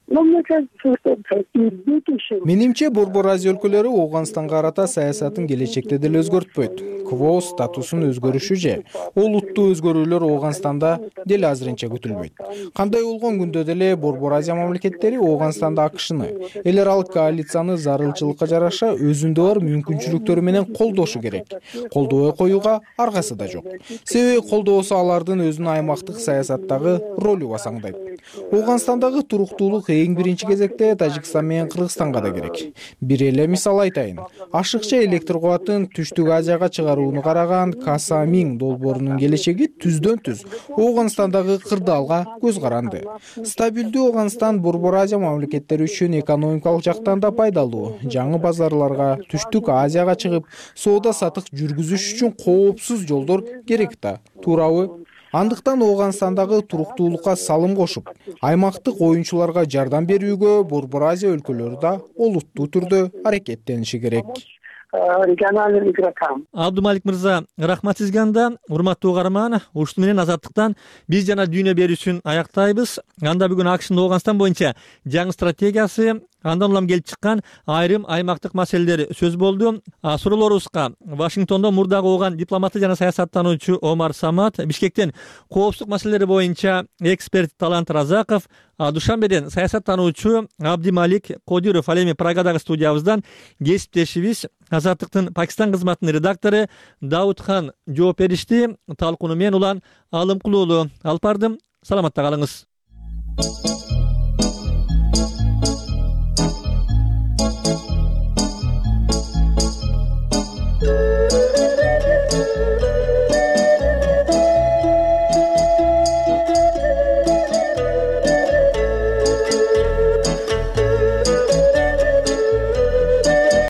Менимче Борбор Азия өлкөлөрү Ооганстанга карата саясатын келечекте деле өзгөртпөйт. КВО статусун өзгөрүшү же олуттуу өзгөрүүлөр Ооганстанда деле азырынча күтүлбөйт. Кандай болгон күндө деле Борбор Азия мамлекеттери Ооганстанда АКШны, эл аралык коалицияны зарылчылыкка жараша өзүндө бар мүмкүнчүлүктөрү менен колдошу керек. Колдобой коюуга аргасы да жок. Себеби колдоосу алардын өзүнүн аймактык саясаттагы ролу басаңдайт. Ооганстандагы туруктуулук эң биринчи кезекте Тажикстан менен Кыргызстанга да керек. Бир эле мисал айтайын. Ашыкча электр кубатын Түштүк Азияга чыгарууну караган Касамин долбоорунун келечеги түздөн-түз Ооганстандагы кырдаалга көз каранды. Стабилдүү Ооганстан Борбор Азия мамлекеттери үчүн экономикалык жактан да пайдалуу. Жаңы базарларга, Түштүк Азияга чыгып, соода сатык жүргүзүш үчүн коопсуз жолдор керек да. Туурабы? Андыктан Ооганстандагы туруктуулукка салым кошуп, аймактык оюнчуларга жардам берүүгө Борбор Азия өлкөлөрү да олуттуу түрдө аракеттениши керек. Абдумалик мырза, рахмат сизге анда. Урматтуу угарман, ушуну менен Азаттыктан биз жана дүйнө берүүсүн аяктайбыз. Анда бүгүн АКШнын Ооганстан боюнча жаңы стратегиясы андан улам келип чыккан айрым аймактык маселелер сөз болду. Суроолорубузга Вашингтондо мурдагы ооган дипломаты жана саясаттануучу Омар Самат, Бишкектен коопсуздук маселелери боюнча эксперт Талант Разаков, Душанбеден саясаттануучу Абдималик Кодиров ал эми Прагадагы студиябыздан кесиптешибиз Азаттыктын Пакистан кызматынын редактору Даудхан жооп беришти. Талкууну мен Улан Алымкулуулу алып бардым. Саламатта калыңыз.